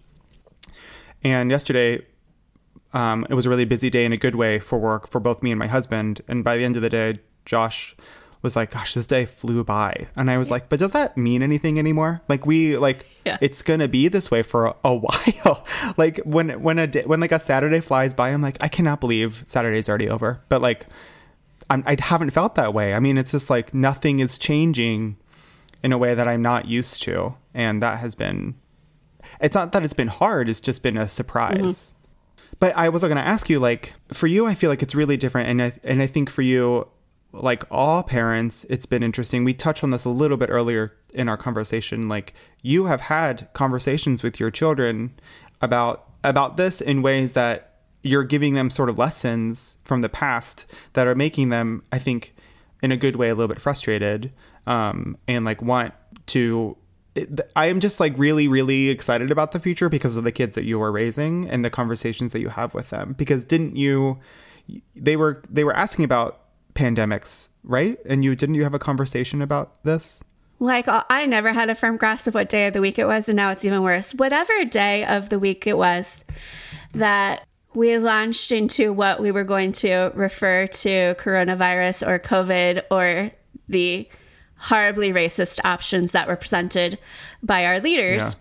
And yesterday, it was a really busy day in a good way for work for both me and my husband. And by the end of the day, Josh was like, gosh, this day flew by. And I was like, but does that mean anything anymore? It's going to be this way for a while. When a Saturday flies by, I'm like, I cannot believe Saturday's already over. But I haven't felt that way. It's just nothing is changing in a way that I'm not used to. And that has been, it's not that it's been hard. It's just been a surprise. But I was going to ask you, for you, I feel like it's really different. And I think for you, all parents, it's been interesting. We touched on this a little bit earlier in our conversation. You have had conversations with your children about this in ways that you're giving them sort of lessons from the past that are making them, I think, in a good way, a little bit frustrated, and want to. I am just really, really excited about the future because of the kids that you are raising and the conversations that you have with them. Because didn't you? They were asking about pandemics, right? And didn't you have a conversation about this? I never had a firm grasp of what day of the week it was, and now it's even worse. Whatever day of the week it was that we launched into what we were going to refer to coronavirus or COVID or the horribly racist options that were presented by our leaders.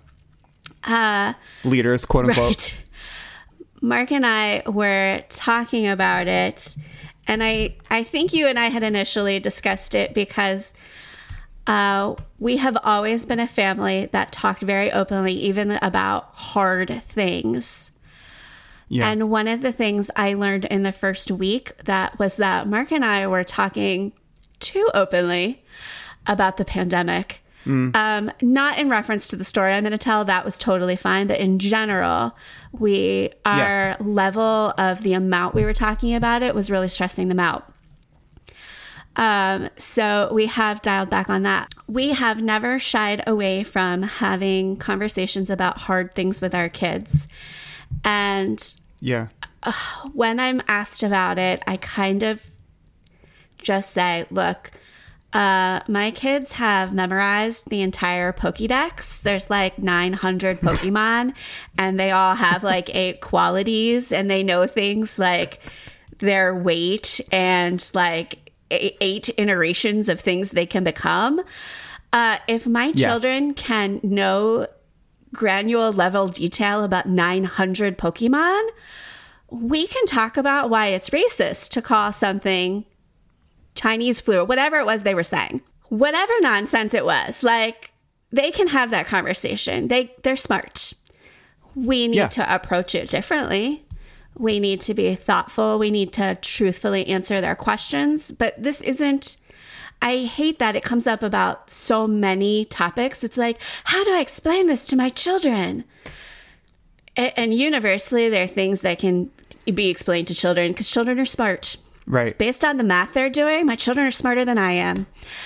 Leaders, quote unquote. Right. Mark and I were talking about it, and I think you and I had initially discussed it because we have always been a family that talked very openly, even about hard things. Yeah. And one of the things I learned in the first week was that Mark and I were talking too openly about the pandemic. Not in reference to the story I'm going to tell, that was totally fine. But in general, our level of the amount we were talking about it was really stressing them out. So we have dialed back on that. We have never shied away from having conversations about hard things with our kids. And Yeah. when I'm asked about it, I kind of just say, look, my kids have memorized the entire Pokédex. There's like 900 Pokemon, and they all have like 8 qualities, and they know things like their weight and like 8 iterations of things they can become. If my children can know granular level detail about 900 Pokemon, we can talk about why it's racist to call something Chinese flu or whatever it was they were saying. Whatever nonsense it was, like, they can have that conversation. They're smart. We need to approach it differently. We need to be thoughtful. We need to truthfully answer their questions. But this isn't, I hate that it comes up about so many topics. It's like, how do I explain this to my children? And universally, there are things that can be explained to children because children are smart. Right. Based on the math they're doing, my children are smarter than I am.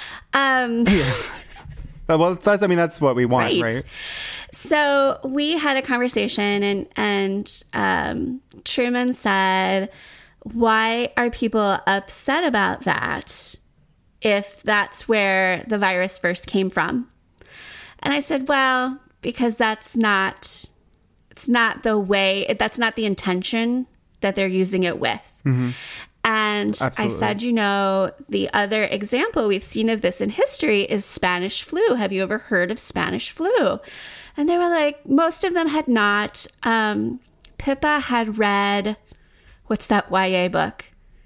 Well, that's what we want, right? So we had a conversation, and Truman said, why are people upset about that if that's where the virus first came from? And I said, well, because that's not the intention that they're using it with. Mm-hmm. And absolutely. I said, the other example we've seen of this in history is Spanish flu. Have you ever heard of Spanish flu? And they were like, most of them had not. Pippa had read, what's that YA book?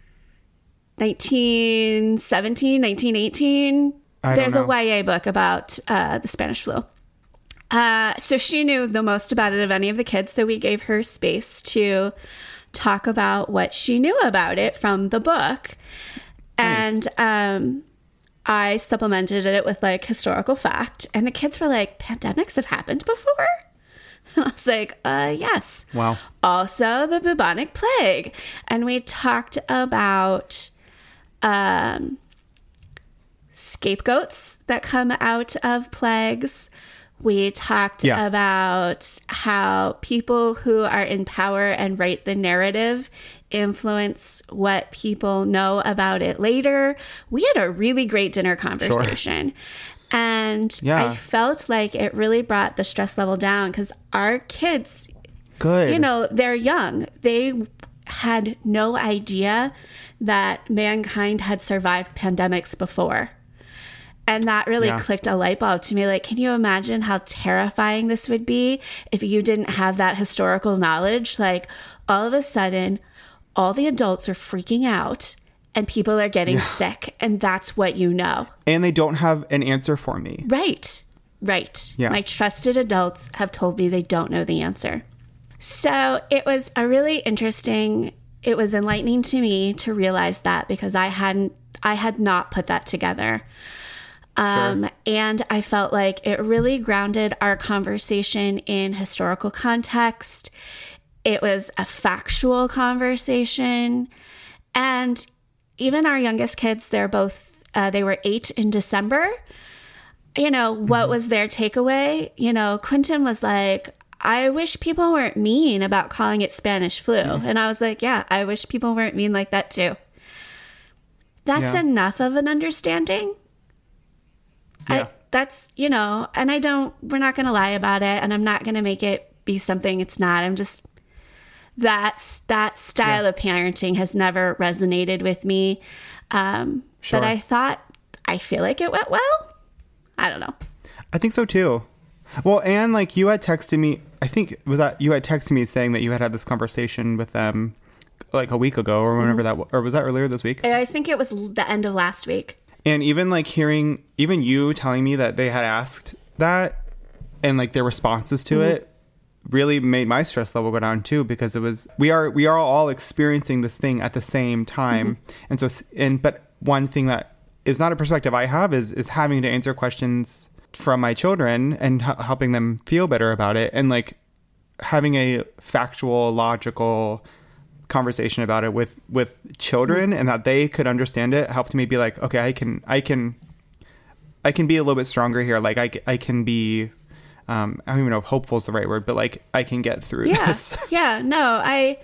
1917, 1918? There's a YA book about the Spanish flu. So she knew the most about it of any of the kids. So we gave her space to talk about what she knew about it from the book. Nice. And I supplemented it with like historical fact. And the kids were like, pandemics have happened before? And I was like, yes. Wow. Also the bubonic plague. And we talked about scapegoats that come out of plagues. We talked about how people who are in power and write the narrative influence what people know about it later. We had a really great dinner conversation. Sure. And I felt like it really brought the stress level down because our kids, they're young. They had no idea that mankind had survived pandemics before. And that really clicked a light bulb to me. Like, can you imagine how terrifying this would be if you didn't have that historical knowledge? Like, all of a sudden, all the adults are freaking out and people are getting sick. And that's what you know. And they don't have an answer for me. Right. Yeah. My trusted adults have told me they don't know the answer. So it was it was enlightening to me to realize that because I had not put that together. Sure. And I felt like it really grounded our conversation in historical context. It was a factual conversation. And even our youngest kids, they were 8 in December. What was their takeaway? Quentin was like, I wish people weren't mean about calling it Spanish flu. And I was like, yeah, I wish people weren't mean like that too. That's enough of an understanding. Yeah. We're not going to lie about it, and I'm not going to make it be something it's not. I'm just, that style of parenting has never resonated with me. Sure. But I feel like it went well. I don't know. I think so too. Well, and like you had texted me, I think you had texted me saying that you had this conversation with them like a week ago or whenever or was that earlier this week? I think it was the end of last week. And even like hearing even you telling me that they had asked that and like their responses to it really made my stress level go down too, because it was, we are all experiencing this thing at the same time. And so, but one thing that is not a perspective I have is having to answer questions from my children and helping them feel better about it. And like having a factual, logical conversation about it with children and that they could understand it helped me be like, okay, I can be a little bit stronger here. Like I can be, I don't even know if hopeful is the right word, but like I can get through this. Yeah. No,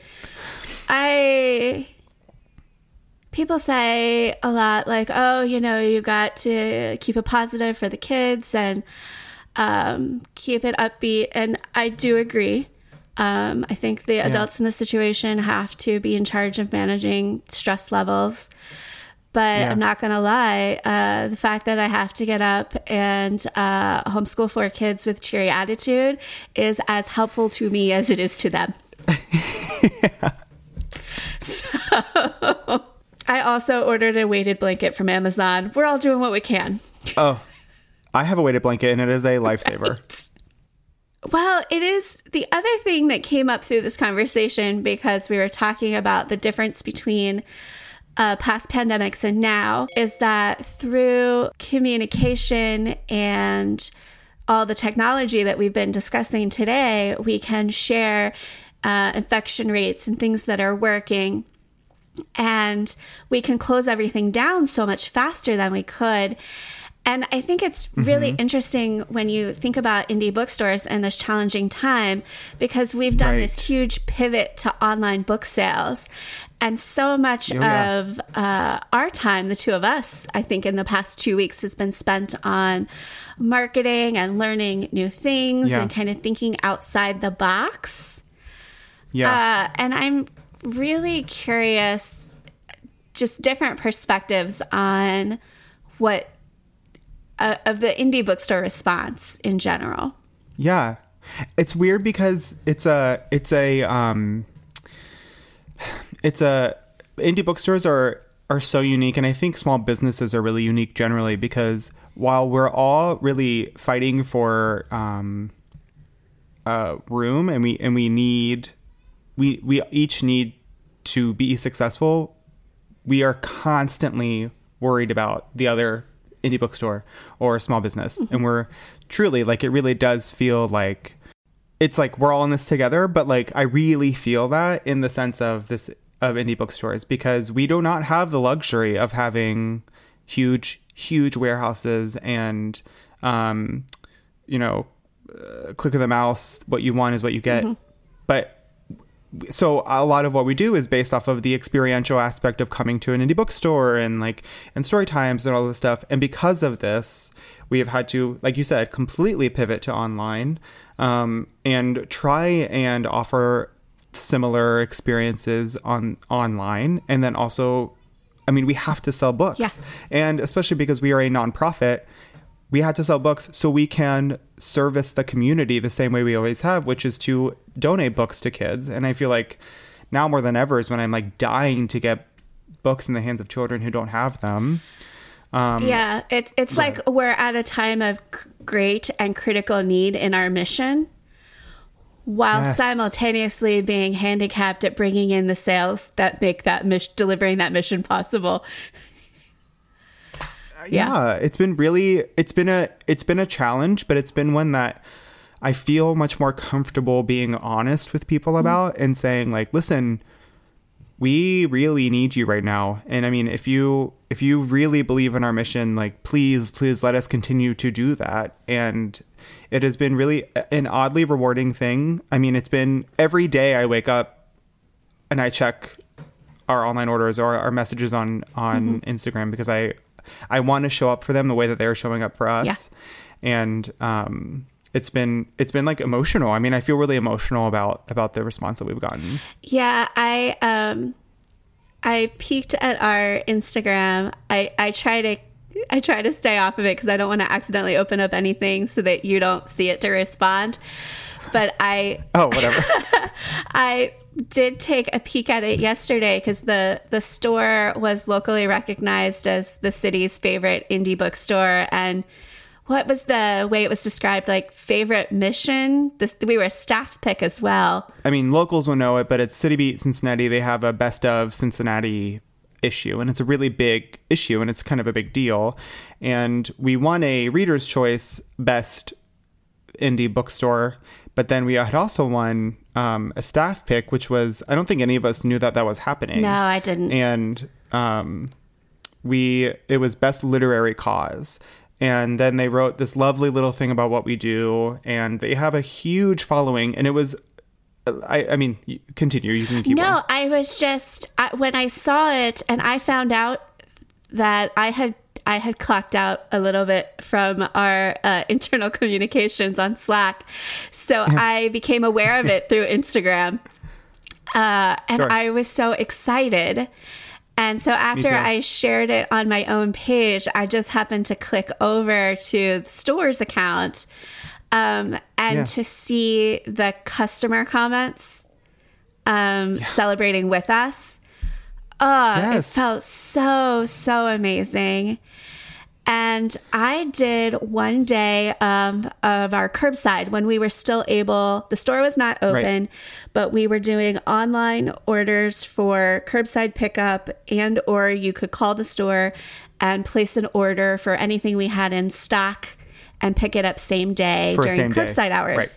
people say a lot like, oh, you got to keep it positive for the kids and keep it upbeat. And I do agree. I think the adults in this situation have to be in charge of managing stress levels. But I'm not going to lie, the fact that I have to get up and homeschool 4 kids with cheery attitude is as helpful to me as it is to them. So I also ordered a weighted blanket from Amazon. We're all doing what we can. Oh, I have a weighted blanket and it is a lifesaver. Right. Well, it is the other thing that came up through this conversation because we were talking about the difference between past pandemics and now is that through communication and all the technology that we've been discussing today, we can share infection rates and things that are working. And we can close everything down so much faster than we could. And I think it's really interesting when you think about indie bookstores in this challenging time, because we've done this huge pivot to online book sales. And so much of our time, the two of us, I think in the past 2 weeks has been spent on marketing and learning new things and kind of thinking outside the box. And I'm really curious, just different perspectives on what of the indie bookstore response in general. Yeah. It's weird because indie bookstores are so unique, and I think small businesses are really unique generally because while we're all really fighting for room and we each need to be successful, we are constantly worried about the other indie bookstore or small business. And we're truly like, it really does feel like it's like we're all in this together, but like I really feel that in the sense of indie bookstores, because we do not have the luxury of having huge warehouses and click of the mouse, what you want is what you get. But so a lot of what we do is based off of the experiential aspect of coming to an indie bookstore and story times and all this stuff. And because of this, we have had to, like you said, completely pivot to online, and try and offer similar experiences online. And then also, I mean, we have to sell books, and especially because we are a nonprofit, we had to sell books so we can service the community the same way we always have, which is to donate books to kids. And I feel like now more than ever is when I'm like dying to get books in the hands of children who don't have them. It's like we're at a time of great and critical need in our mission, while simultaneously being handicapped at bringing in the sales that make that delivering that mission possible. It's been a challenge, but it's been one that I feel much more comfortable being honest with people about and saying like, listen, we really need you right now. And I mean, if you really believe in our mission, like, please let us continue to do that. And it has been really an oddly rewarding thing. I mean, it's been every day I wake up and I check our online orders or our messages on Instagram, because I want to show up for them the way that they're showing up for us. And it's been like emotional. I mean, I feel really emotional about the response that we've gotten. Yeah, I peeked at our Instagram. I try to stay off of it because I don't want to accidentally open up anything so that you don't see it to respond. But whatever. I did take a peek at it yesterday because the store was locally recognized as the city's favorite indie bookstore. And what was the way it was described? Like favorite mission? We were a staff pick as well. I mean, locals will know it, but it's City Beat Cincinnati. They have a best of Cincinnati issue, and it's a really big issue, and it's kind of a big deal. And we won a Reader's Choice Best Indie Bookstore But then we had also won a staff pick, which was, I don't think any of us knew that was happening. No, I didn't. And it was best literary cause. And then they wrote this lovely little thing about what we do, and they have a huge following. And it was, I mean, continue. You can keep No, on. I was just, when I saw it and I found out that I had clocked out a little bit from our internal communications on Slack. So I became aware of it through Instagram. And Sure. I was so excited. And so after I shared it on my own page, I just happened to click over to the store's account and to see the customer comments celebrating with us. Oh, It felt so, so amazing. And I did one day of our curbside when we were still able, the store was not open, but we were doing online orders for curbside pickup, and or you could call the store and place an order for anything we had in stock and pick it up same day during curbside hours. Right.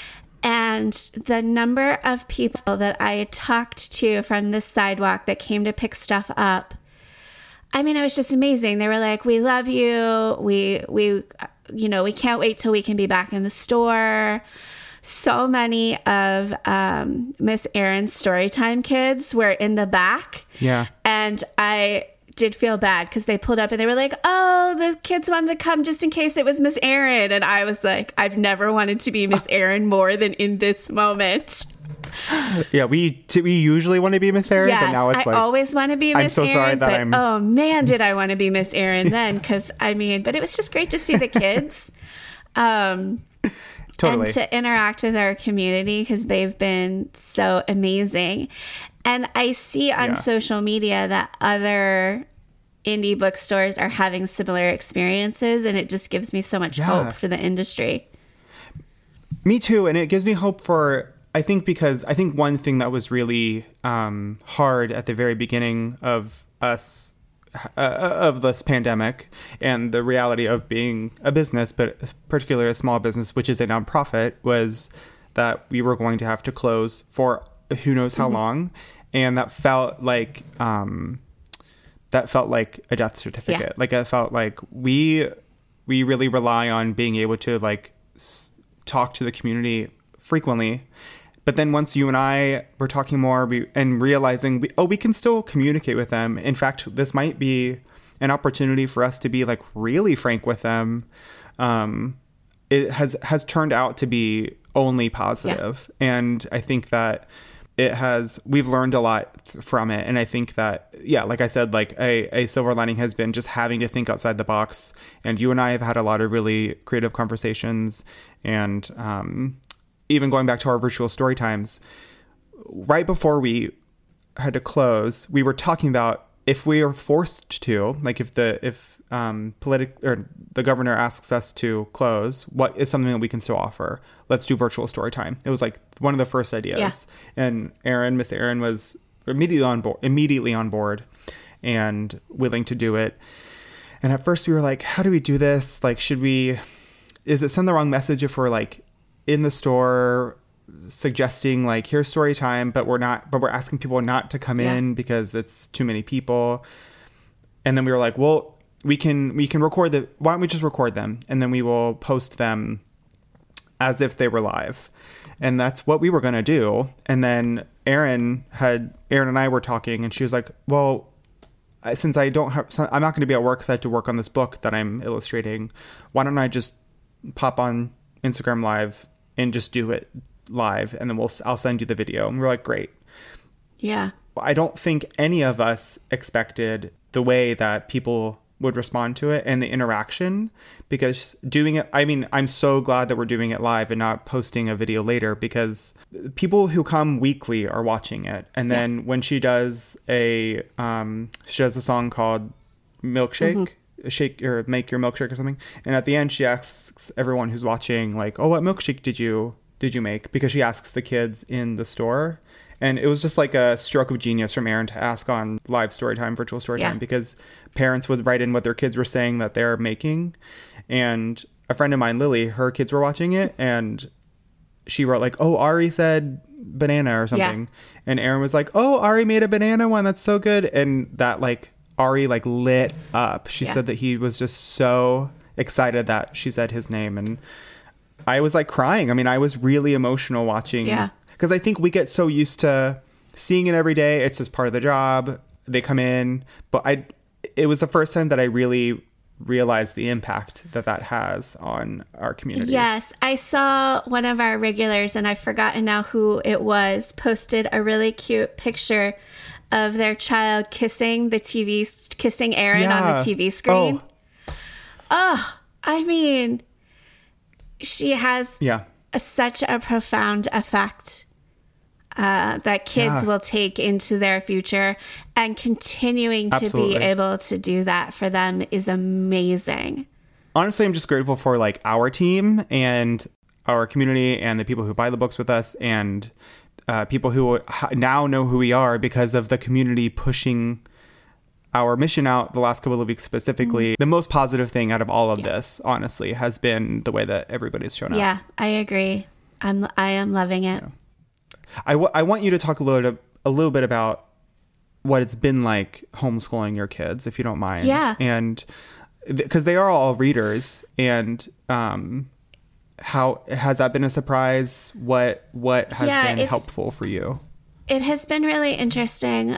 And the number of people that I talked to from this sidewalk that came to pick stuff up, I mean, it was just amazing. They were like, "We love you. We can't wait till we can be back in the store." So many of Miss Erin's Storytime kids were in the back. Yeah. And I did feel bad because they pulled up and they were like, "Oh, the kids wanted to come just in case it was Miss Erin." And I was like, I've never wanted to be Miss Erin more than in this moment. Yeah, we usually want to be Miss Erin, Yes, but now it's I always want to be Miss Erin. I'm so sorry that I'm... Oh, man, did I want to be Miss Erin then? Because, I mean, but it was just great to see the kids. Totally. And to interact with our community because they've been so amazing. And I see on social media that other indie bookstores are having similar experiences, and it just gives me so much hope for the industry. Me too. And it gives me hope for, I think one thing that was really hard at the very beginning of us, of this pandemic and the reality of being a business, but particularly a small business, which is a nonprofit, was that we were going to have to close for who knows how long. And that felt like a death certificate. Yeah. Like, it felt like we really rely on being able to talk to the community frequently. But then once you and I were talking more and realizing, we can still communicate with them. In fact, this might be an opportunity for us to be really frank with them. It has turned out to be only positive. Yeah. And I think that we've learned a lot from it. And I think that, like I said, a silver lining has been just having to think outside the box. And you and I have had a lot of really creative conversations, and even going back to our virtual story times, right before we had to close, we were talking about if we are forced to, if the governor asks us to close, what is something that we can still offer? Let's do virtual story time. It was one of the first ideas. Yeah. And Miss Erin was immediately on board and willing to do it. And at first we were like, how do we do this? Is it send the wrong message if we're in the store suggesting here's story time, but we're asking people not to come in because it's too many people. And then we were like, well, we can record why don't we just record them, and then we will post them as if they were live. And that's what we were going to do. And then Erin and I were talking, and she was like, well, since I'm not going to be at work because I have to work on this book that I'm illustrating, why don't I just pop on Instagram Live and just do it live, and then I'll send you the video. And we're like, great. Yeah. I don't think any of us expected the way that people would respond to it and the interaction, because doing it, I mean, I'm so glad that we're doing it live and not posting a video later, because people who come weekly are watching it. And then when she does a song called Milkshake, shake or make your milkshake or something, and at the end she asks everyone who's watching oh, what milkshake did you make, because she asks the kids in the store. And it was just a stroke of genius from Erin to ask on live storytime, virtual storytime, because parents would write in what their kids were saying that they're making. And a friend of mine, Lily, her kids were watching it, and she wrote like, oh, Ari said banana or something. And Erin was like, oh, Ari made a banana one. That's so good. And that like Ari like lit up. She said that he was just so excited that she said his name. And I was like crying. I mean, I was really emotional watching. Yeah. Because I think we get so used to seeing it every day. It's just part of the job. They come in. But it was the first time that I really realized the impact that has on our community. Yes. I saw one of our regulars, and I've forgotten now who it was, posted a really cute picture of their child kissing Erin on the TV screen. Oh, I mean, she has such a profound effect that kids will take into their future, and continuing to be able to do that for them is amazing. Honestly, I'm just grateful for like our team and our community and the people who buy the books with us, and people who now know who we are because of the community pushing our mission out the last couple of weeks specifically. The most positive thing out of all of this, honestly, has been the way that everybody's shown up. Yeah, I agree. I am loving it. Yeah. I want you to talk a little bit about what it's been like homeschooling your kids, if you don't mind. Yeah. And because they are all readers, and how has that been a surprise? What has been helpful for you? It has been really interesting.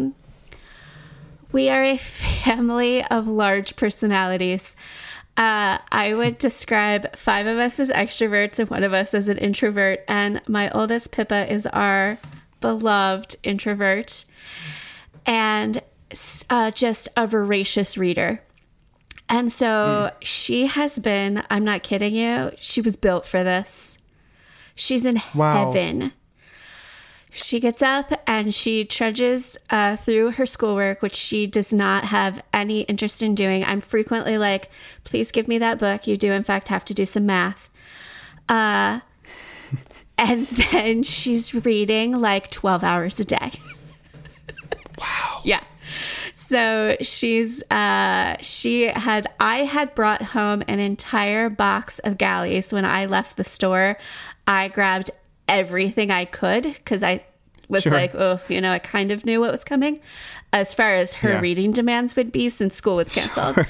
We are a family of large personalities. I would describe 5 of us as extroverts and 1 of us as an introvert. And my oldest, Pippa, is our beloved introvert and just a voracious reader. And so she has been, I'm not kidding you, she was built for this. She's in heaven. She gets up and she trudges through her schoolwork, which she does not have any interest in doing. I'm frequently like, please give me that book. You do, in fact, have to do some math. And then she's reading like 12 hours a day. Wow. Yeah. So I had brought home an entire box of galleys when I left the store. I grabbed everything I could because I was like, I kind of knew what was coming as far as her reading demands would be since school was canceled.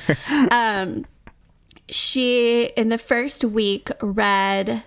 She, in the first week, read,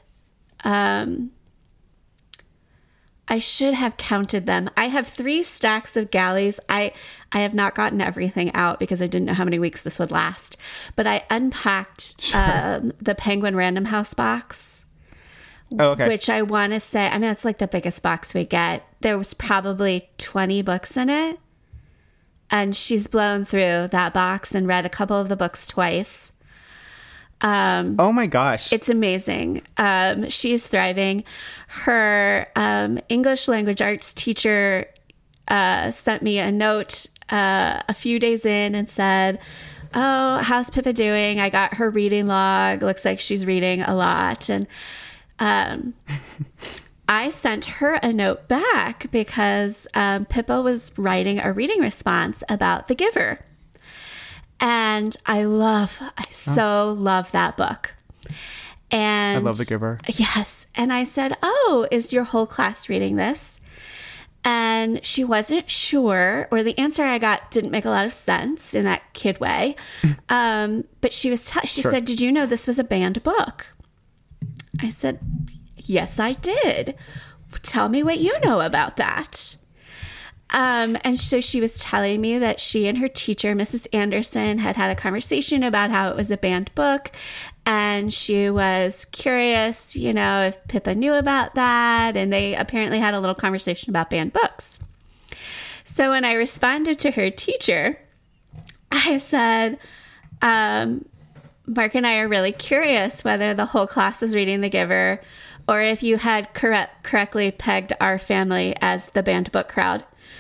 I should have counted them. I have 3 stacks of galleys. I have not gotten everything out because I didn't know how many weeks this would last. But I unpacked the Penguin Random House box. Oh, okay. Which I want to say, I mean, that's like the biggest box we get. There was probably 20 books in it. And she's blown through that box and read a couple of the books twice. Oh my gosh. It's amazing. She's thriving. Her English language arts teacher sent me a note a few days in and said, oh, how's Pippa doing? I got her reading log. Looks like she's reading a lot. And I sent her a note back because Pippa was writing a reading response about The Giver. And I so love that book. And I love The Giver. Yes. And I said, oh, is your whole class reading this? And she wasn't sure, or the answer I got didn't make a lot of sense in that kid way. But she said, did you know this was a banned book? I said, yes, I did. Tell me what you know about that. And so she was telling me that she and her teacher, Mrs. Anderson, had a conversation about how it was a banned book. And she was curious, if Pippa knew about that. And they apparently had a little conversation about banned books. So when I responded to her teacher, I said, Mark and I are really curious whether the whole class was reading The Giver or if you had correctly pegged our family as the banned book crowd.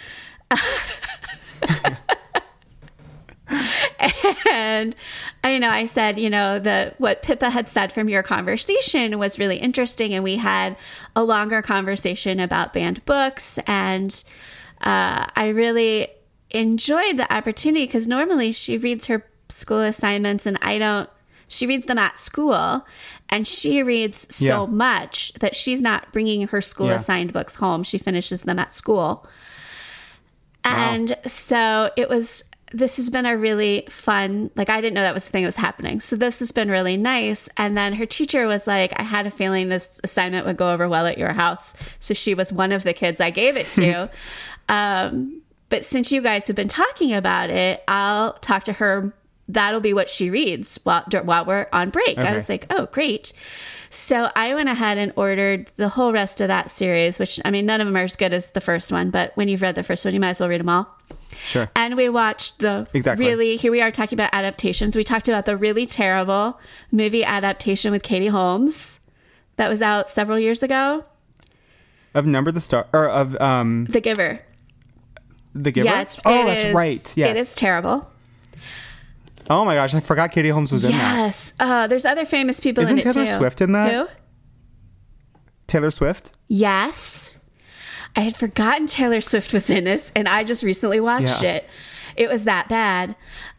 And I said, what Pippa had said from your conversation was really interesting. And we had a longer conversation about banned books. And I really enjoyed the opportunity because normally she reads her school assignments and I don't She reads them at school, and she reads so much that she's not bringing her school assigned books home. She finishes them at school. And so this has been a really fun, like, I didn't know that was the thing that was happening. So this has been really nice. And then her teacher was like, I had a feeling this assignment would go over well at your house. So she was one of the kids I gave it to. But since you guys have been talking about it, I'll talk to her. That'll be what she reads while we're on break. Okay. I was like, oh, great. So I went ahead and ordered the whole rest of that series, which, I mean, none of them are as good as the first one. But when you've read the first one, you might as well read them all. Sure. And we watched here we are talking about adaptations. We talked about the really terrible movie adaptation with Katie Holmes that was out several years ago. Of Number the Star, or of The Giver. The Giver? Yeah, that's right. Yes. It is terrible. Oh my gosh, I forgot Katie Holmes was in that. Yes. There's other famous people in it too. Isn't Taylor Swift in that? Who? Taylor Swift? Yes. I had forgotten Taylor Swift was in this, and I just recently watched it. It was that bad.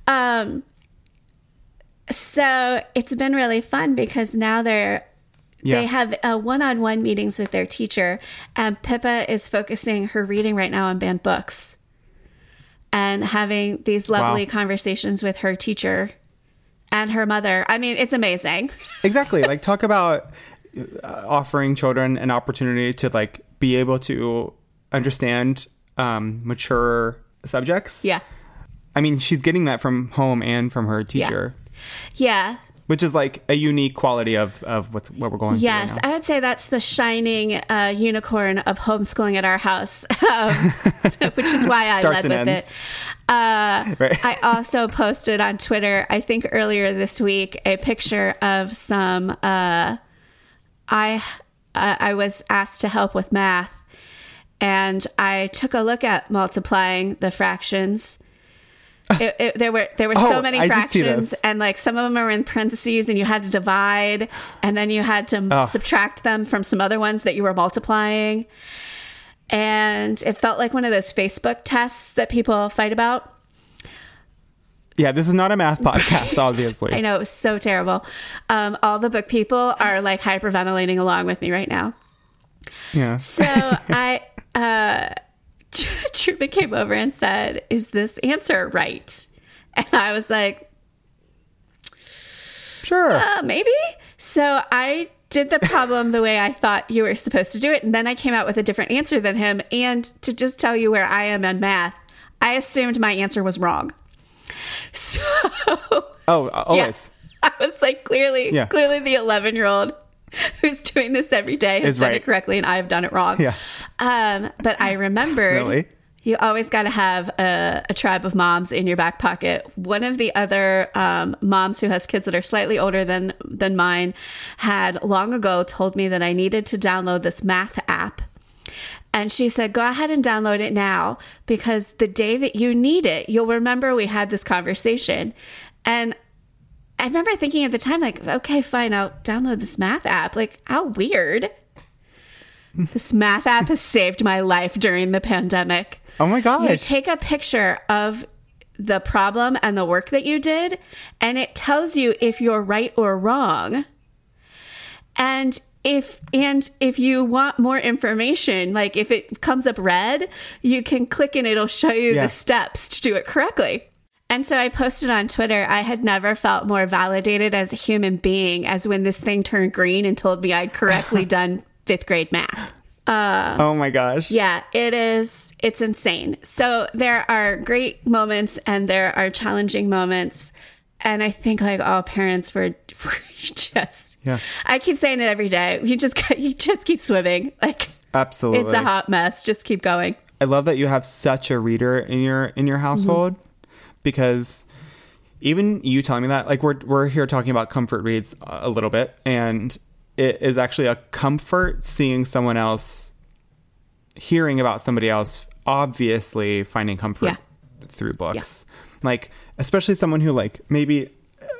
So it's been really fun because now they have one-on-one meetings with their teacher, and Pippa is focusing her reading right now on banned books and having these lovely conversations with her teacher and her mother. I mean, it's amazing. Exactly. Like, talk about offering children an opportunity to, like, be able to understand mature subjects. Yeah. I mean, she's getting that from home and from her teacher. Yeah. Which is, like, a unique quality of what we're going through right now. I would say that's the shining unicorn of homeschooling at our house, which is why I led with it. Right. I also posted on Twitter, I think earlier this week, a picture of some... I was asked to help with math, and I took a look at multiplying the fractions. There were so many fractions, and like some of them are in parentheses, and you had to divide, and then you had to subtract them from some other ones that you were multiplying. And it felt like one of those Facebook tests that people fight about. Yeah, this is not a math podcast, obviously. I know, it was so terrible. All the book people are like hyperventilating along with me right now. Yeah. So Truman came over and said, "Is this answer right?" And I was like, "Sure, maybe." So I did the problem the way I thought you were supposed to do it, and then I came out with a different answer than him. And to just tell you where I am in math, I assumed my answer was wrong. So, always. Yeah, I was like, clearly the 11-year-old who's doing this every day has done it correctly, and I have done it wrong. Yeah. But I remembered, really? You always got to have a tribe of moms in your back pocket. One of the other moms who has kids that are slightly older than mine had long ago told me that I needed to download this math app. And she said, go ahead and download it now, because the day that you need it, you'll remember we had this conversation. And I remember thinking at the time, like, okay, fine, I'll download this math app. Like, how weird. This math app has saved my life during the pandemic. Oh my gosh. You take a picture of the problem and the work that you did, and it tells you if you're right or wrong. And if you want more information, like if it comes up red, you can click and it'll show you the steps to do it correctly. And so I posted on Twitter, I had never felt more validated as a human being as when this thing turned green and told me I'd correctly done 5th grade math. Oh my gosh. Yeah, it's insane. So there are great moments and there are challenging moments. And I think like all parents were just, I keep saying it every day. You just keep swimming. Like, absolutely. It's a hot mess. Just keep going. I love that you have such a reader in your household, because even you telling me that, like we're here talking about comfort reads a little bit, and it is actually a comfort seeing someone else, hearing about somebody else obviously finding comfort through books. Like, especially someone who like maybe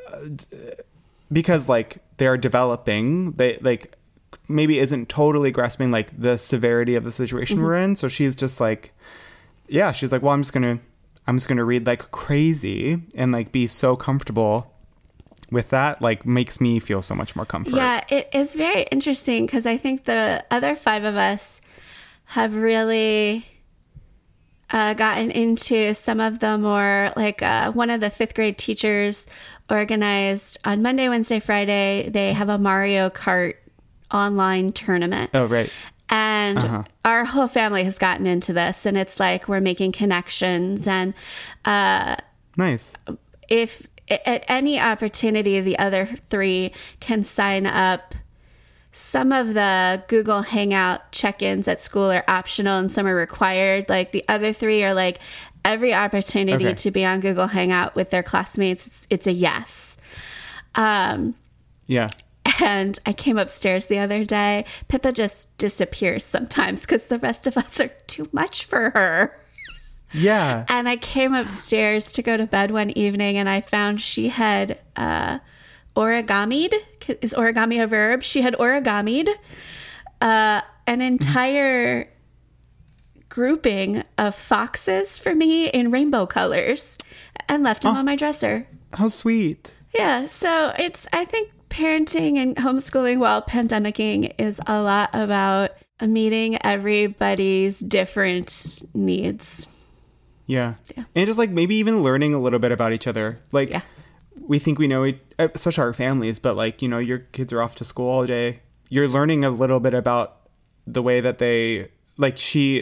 because like they're developing, they like maybe isn't totally grasping like the severity of the situation we're in. So she's just like, she's like, well, I'm just gonna read like crazy and like be so comfortable with that, like, makes me feel so much more comfort. Yeah, it is very interesting because I think the other 5 of us have really gotten into some of the more, like, one of the 5th grade teachers organized on Monday, Wednesday, Friday. They have a Mario Kart online tournament. Oh, right. And our whole family has gotten into this, and it's like we're making connections. And nice. If at any opportunity, the other 3 can sign up. Some of the Google Hangout check-ins at school are optional and some are required. Like the other 3 are like every opportunity to be on Google Hangout with their classmates. It's a yes. Yeah. And I came upstairs the other day. Pippa just disappears sometimes because the rest of us are too much for her. Yeah. And I came upstairs to go to bed one evening and I found she had origamied. Is origami a verb? She had origamied an entire grouping of foxes for me in rainbow colors and left them on my dresser. How sweet. Yeah. So I think parenting and homeschooling while pandemicking is a lot about meeting everybody's different needs. Yeah. And just like maybe even learning a little bit about each other. Like we think we know, especially our families, but like, you know, your kids are off to school all day. You're learning a little bit about the way that they like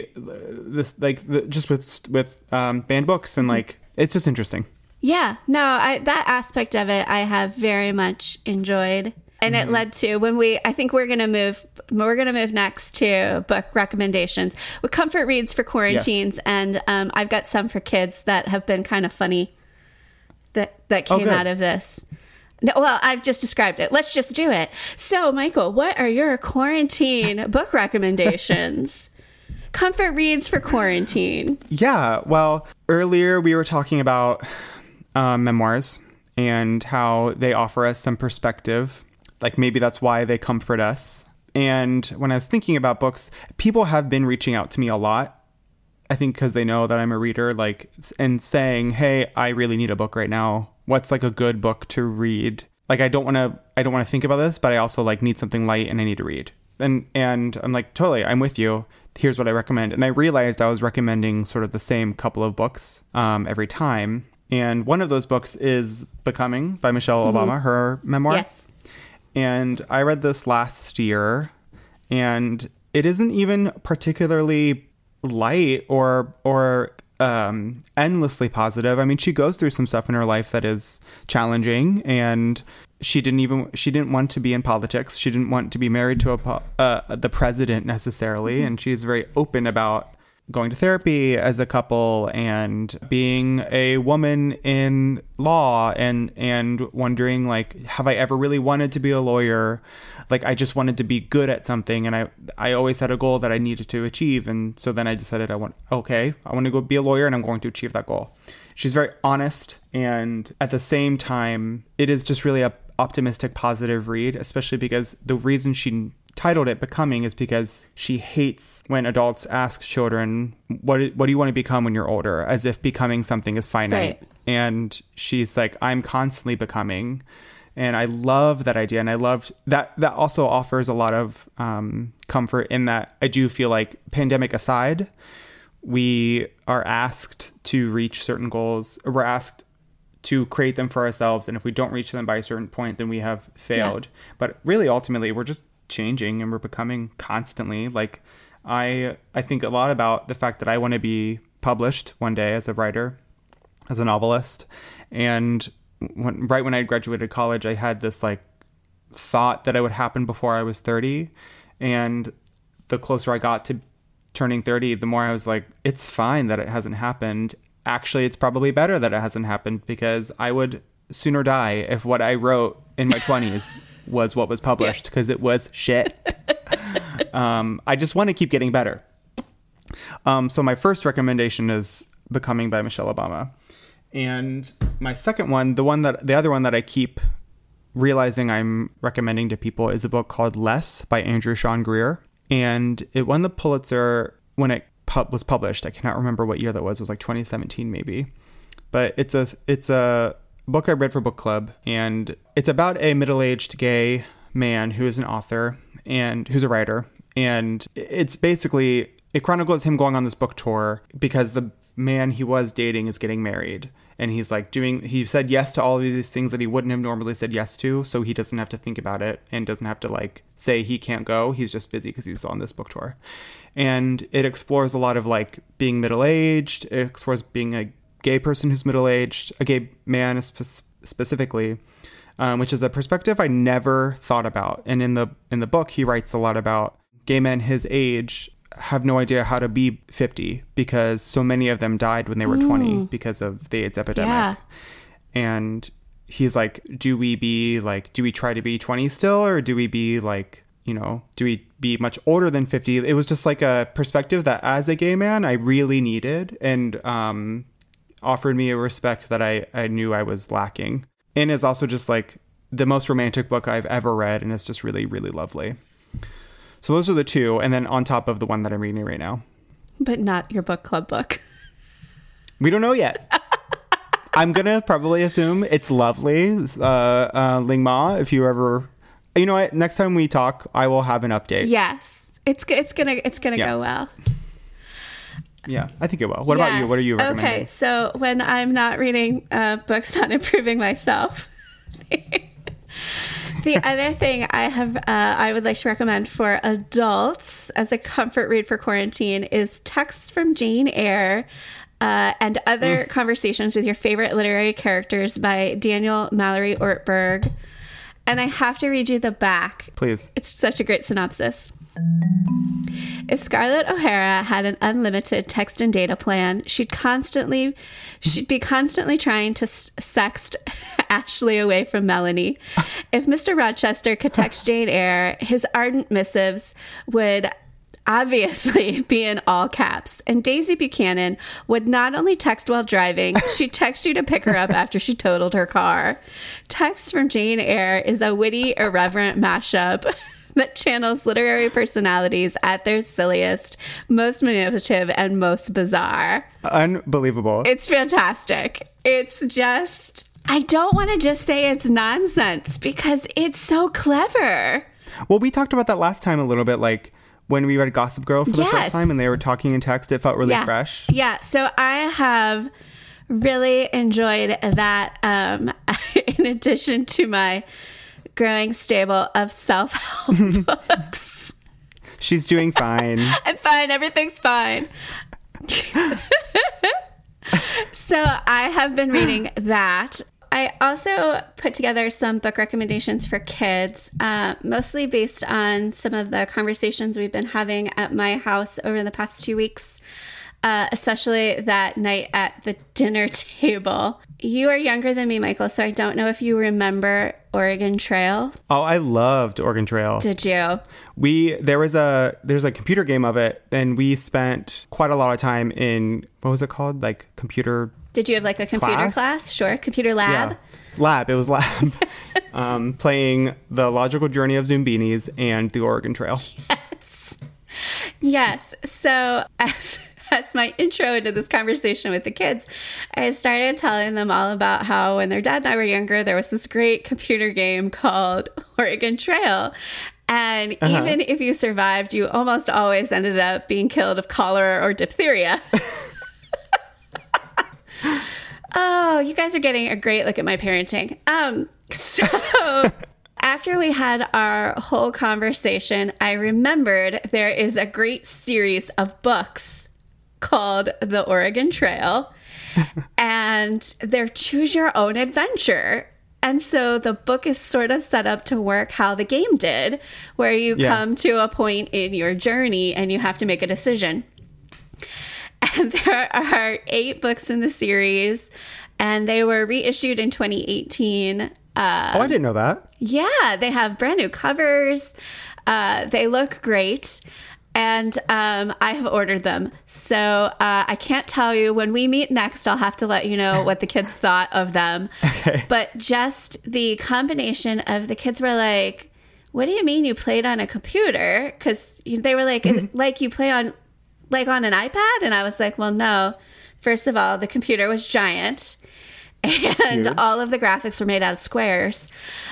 just with banned books and like, it's just interesting. Yeah. No, that aspect of it I have very much enjoyed. And it led to I think we're going to move next to book recommendations with comfort reads for quarantines. Yes. And I've got some for kids that have been kind of funny that came out of this. No, well, I've just described it. Let's just do it. So, Michael, what are your quarantine book recommendations? Comfort reads for quarantine. Yeah. Well, earlier we were talking about memoirs and how they offer us some perspective. Like maybe that's why they comfort us. And when I was thinking about books, people have been reaching out to me a lot. I think because they know that I'm a reader, like, and saying, "Hey, I really need a book right now. What's like a good book to read?" Like, I don't want to think about this, but I also like need something light and I need to read. And I'm like, totally, I'm with you. Here's what I recommend. And I realized I was recommending sort of the same couple of books every time. And one of those books is Becoming by Michelle Obama, her memoir. Yes. And I read this last year, and it isn't even particularly light or endlessly positive. I mean, she goes through some stuff in her life that is challenging, and she didn't want to be in politics. She didn't want to be married to the president necessarily, and she's very open about going to therapy as a couple and being a woman in law and wondering, like, have I ever really wanted to be a lawyer? Like, I just wanted to be good at something, and I always had a goal that I needed to achieve. And so then I decided I want to go be a lawyer, and I'm going to achieve that goal. She's very honest, and at the same time, it is just really a optimistic, positive read, especially because the reason she titled it Becoming is because she hates when adults ask children, what do you want to become when you're older? As if becoming something is finite. Right. And she's like, I'm constantly becoming. And I love that idea. And I loved that also offers a lot of comfort in that I do feel like, pandemic aside, we are asked to reach certain goals. We're asked to create them for ourselves. And if we don't reach them by a certain point, then we have failed. Yeah. But really, ultimately, we're just changing and we're becoming constantly. Like, I think a lot about the fact that I want to be published one day as a writer, as a novelist. And right when I graduated college, I had this like thought that it would happen before I was 30. And the closer I got to turning 30, the more I was like, it's fine that it hasn't happened. Actually, it's probably better that it hasn't happened, because I would sooner die if what I wrote in my 20s was what was published, because it was shit. I just want to keep getting better. So my first recommendation is Becoming by Michelle Obama. And my second one, the other one that I keep realizing I'm recommending to people, is a book called Less by Andrew Sean Greer. And it won the Pulitzer when it was published. I cannot remember what year that was. It was like 2017 maybe. But it's a book I read for book club, and it's about a middle-aged gay man who is an author and who's a writer. And it's basically, it chronicles him going on this book tour because the man he was dating is getting married. And he's like he said yes to all of these things that he wouldn't have normally said yes to. So he doesn't have to think about it and doesn't have to like say he can't go. He's just busy because he's on this book tour. And it explores a lot of like being middle-aged. It explores being a gay person who's middle-aged, a gay man specifically, which is a perspective I never thought about. And in the book, he writes a lot about gay men his age have no idea how to be 50 because so many of them died when they were 20 because of the AIDS epidemic. Yeah. And he's like, do we try to be 20 still, or do we be like, you know, do we be much older than 50? It was just like a perspective that as a gay man, I really needed, and offered me a respect that I knew I was lacking. And is also just like the most romantic book I've ever read, and it's just really, really lovely. So those are the two, and then on top of the one that I'm reading right now. But not your book club book. We don't know yet. I'm going to probably assume it's lovely. Ling Ma, if you ever... You know what? Next time we talk, I will have an update. Yes. It's gonna go well. Yeah, I think it will. What about you? What are you recommending? Okay, so when I'm not reading books on improving myself... The other thing I would like to recommend for adults as a comfort read for quarantine is Texts from Jane Eyre and Other Conversations with Your Favorite Literary Characters by Daniel Mallory Ortberg. And I have to read you the back. Please. It's such a great synopsis. If Scarlett O'Hara had an unlimited text and data plan, she'd be constantly trying to sext Ashley away from Melanie. If Mr. Rochester could text Jane Eyre, his ardent missives would obviously be in all caps. And Daisy Buchanan would not only text while driving, she'd text you to pick her up after she totaled her car. Texts from Jane Eyre is a witty, irreverent mashup that channels literary personalities at their silliest, most manipulative, and most bizarre. Unbelievable. It's fantastic. It's just... I don't want to just say it's nonsense because it's so clever. Well, we talked about that last time a little bit, like when we read Gossip Girl for the first time and they were talking in text, it felt really fresh. Yeah, so I have really enjoyed that in addition to my growing stable of self-help books. She's doing fine. I'm fine. Everything's fine. So I have been reading that. I also put together some book recommendations for kids, mostly based on some of the conversations we've been having at my house over the past 2 weeks, especially that night at the dinner table. You are younger than me, Michael, so I don't know if you remember Oregon Trail. Oh, I loved Oregon Trail. Did you? There's a computer game of it, and we spent quite a lot of time in, what was it called? Like computer. Did you have like a computer class? Sure. Computer lab? Yeah. Lab. It was lab. Playing The Logical Journey of Zoombinis and the Oregon Trail. Yes. Yes. So as my intro into this conversation with the kids, I started telling them all about how when their dad and I were younger, there was this great computer game called Oregon Trail. And even if you survived, you almost always ended up being killed of cholera or diphtheria. Oh, you guys are getting a great look at my parenting. So after we had our whole conversation, I remembered there is a great series of books called The Oregon Trail, and they're choose your own adventure. And so the book is sort of set up to work how the game did, where you come to a point in your journey and you have to make a decision. And there are 8 books in the series, and they were reissued in 2018. I didn't know that. Yeah, they have brand new covers. They look great. And I have ordered them. So I can't tell you. When we meet next, I'll have to let you know what the kids thought of them. Okay. But just the combination of the kids were like, what do you mean you played on a computer? Because they were like, like you play on an iPad? And I was like, well, no. First of all, the computer was giant. and all of the graphics were made out of squares.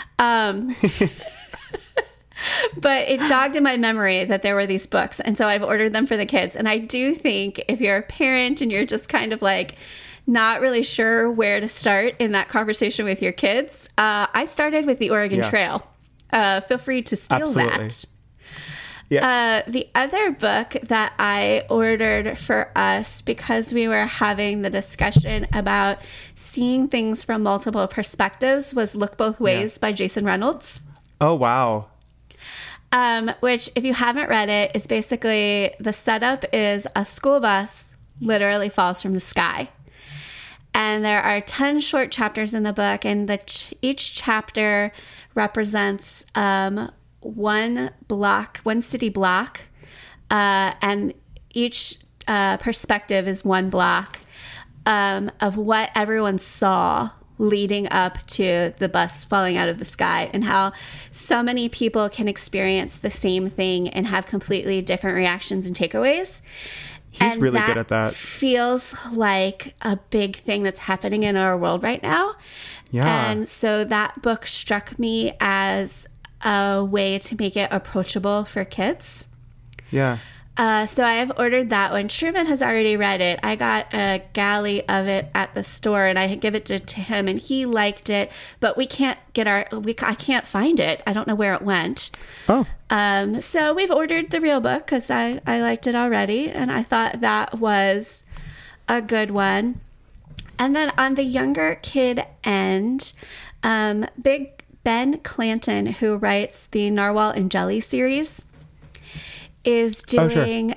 But it jogged in my memory that there were these books. And so I've ordered them for the kids. And I do think if you're a parent and you're just kind of like not really sure where to start in that conversation with your kids, I started with the Oregon Trail. Feel free to steal that. Yeah. The other book that I ordered for us, because we were having the discussion about seeing things from multiple perspectives, was Look Both Ways by Jason Reynolds. Oh, wow. Which, if you haven't read it, is basically the setup is a school bus literally falls from the sky. And there are 10 short chapters in the book, and each chapter represents one city block, and each perspective is one block of what everyone saw leading up to the bus falling out of the sky, and how so many people can experience the same thing and have completely different reactions and takeaways. He's really good at that. Feels like a big thing that's happening in our world right now. Yeah. And so that book struck me as a way to make it approachable for kids. Yeah. So I have ordered that one. Truman has already read it. I got a galley of it at the store, and I give it to him, and he liked it. But we can't get I can't find it. I don't know where it went. Oh. So we've ordered the real book because I liked it already, and I thought that was a good one. And then on the younger kid end, Big Ben Clanton, who writes the Narwhal and Jelly series, is doing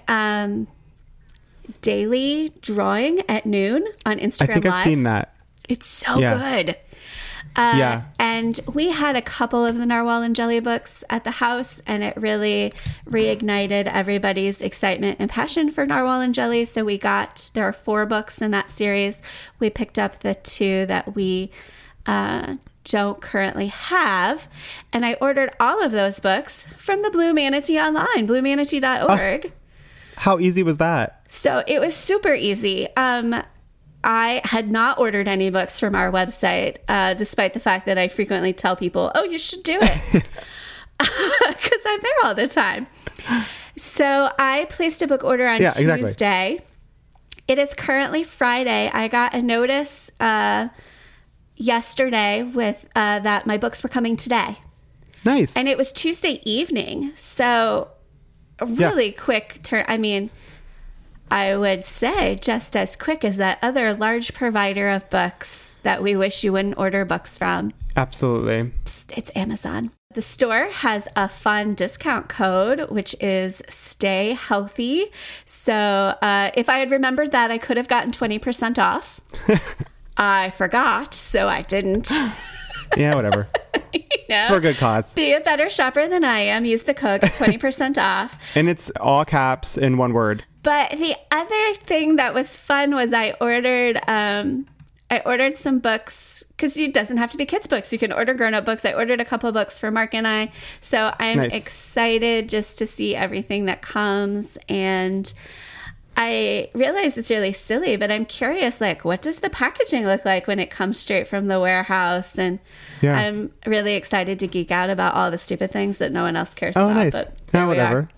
daily drawing at noon on Instagram Live. I think I've seen that. It's so good. And we had a couple of the Narwhal and Jelly books at the house, and it really reignited everybody's excitement and passion for Narwhal and Jelly. So there are 4 books in that series. We picked up the 2 that we don't currently have, and I ordered all of those books from the Blue Manatee online, bluemanatee.org. How easy was that? So it was super easy. I had not ordered any books from our website, despite the fact that I frequently tell people, oh, you should do it, because I'm there all the time. So I placed a book order on Tuesday. Exactly. It is currently Friday. I got a notice yesterday with that my books were coming today. Nice. And it was Tuesday evening, so a really quick turn. I mean, I would say just as quick as that other large provider of books that we wish you wouldn't order books from. Absolutely. Psst, it's Amazon. The store has a fun discount code, which is Stay Healthy. So if I had remembered that, I could have gotten 20% off. I forgot, so I didn't. Yeah, whatever. It's for a good cause. Be a better shopper than I am. Use the code, 20% off. And it's all caps in one word. But the other thing that was fun was I ordered some books, because it doesn't have to be kids' books. You can order grown-up books. I ordered a couple books for Mark and I. So I'm excited just to see everything that comes. And I realize it's really silly, but I'm curious, like, what does the packaging look like when it comes straight from the warehouse? And I'm really excited to geek out about all the stupid things that no one else cares about. Nice. But whatever.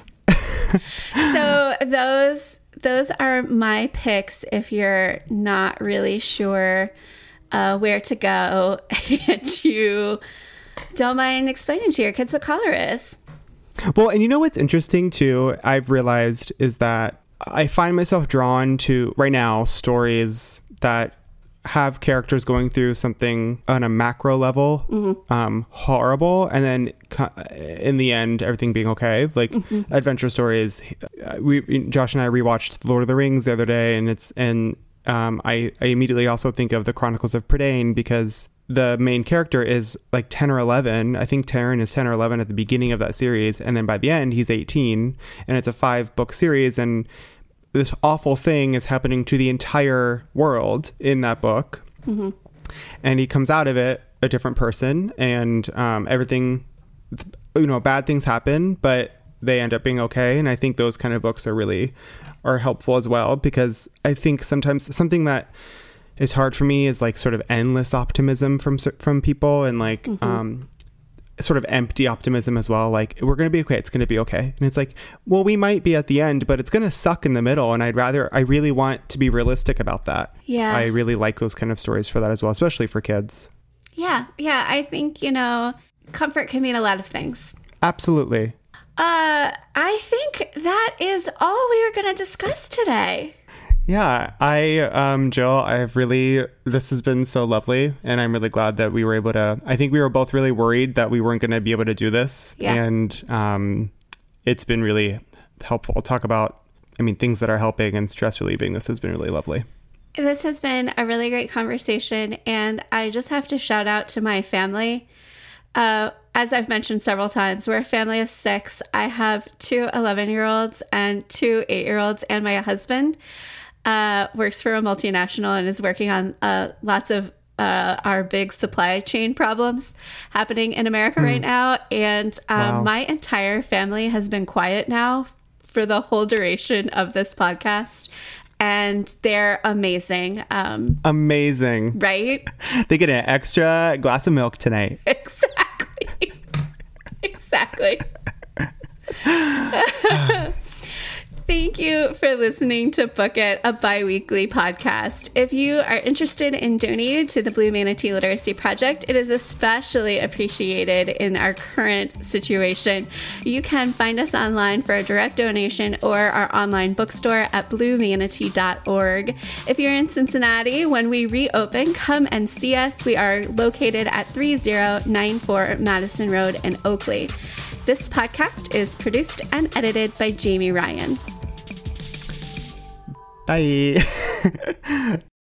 So those are my picks if you're not really sure where to go and you don't mind explaining to your kids what color is. Well, and you know what's interesting too, I've realized, is that I find myself drawn to, right now, stories that have characters going through something on a macro level, horrible, and then in the end, everything being okay. Like adventure stories. Josh and I rewatched Lord of the Rings the other day, and I immediately also think of the Chronicles of Prydain, because the main character is like 10 or 11. I think Taran is 10 or 11 at the beginning of that series. And then by the end, he's 18, and it's a 5-book series. And this awful thing is happening to the entire world in that book. Mm-hmm. And he comes out of it a different person, and everything, bad things happen, but they end up being okay. And I think those kind of books are helpful as well, because I think sometimes something that is hard for me is like sort of endless optimism from people, and like sort of empty optimism as well. Like, we're going to be okay. It's going to be okay. And it's like, well, we might be at the end, but it's going to suck in the middle. And I really want to be realistic about that. Yeah. I really like those kind of stories for that as well, especially for kids. Yeah. Yeah. I think, you know, comfort can mean a lot of things. Absolutely. I think that is all we are going to discuss today. Yeah, Jill, this has been so lovely, and I'm really glad that we were able to. I think we were both really worried that we weren't going to be able to do this. Yeah. And it's been really helpful to talk about, things that are helping and stress relieving. This has been really lovely. This has been a really great conversation, and I just have to shout out to my family. As I've mentioned several times, we're a family of 6. I have 2 11-year-olds and 2 8-year-olds, and my husband works for a multinational and is working on lots of our big supply chain problems happening in America right now. And Wow. My entire family has been quiet now for the whole duration of this podcast. And they're amazing. Amazing. Right? They get an extra glass of milk tonight. Exactly. Exactly. Thank you for listening to Book It, a bi-weekly podcast. If you are interested in donating to the Blue Manatee Literacy Project, it is especially appreciated in our current situation. You can find us online for a direct donation or our online bookstore at bluemanatee.org. If you're in Cincinnati, when we reopen, come and see us. We are located at 3094 Madison Road in Oakley. This podcast is produced and edited by Jamie Ryan. Bye.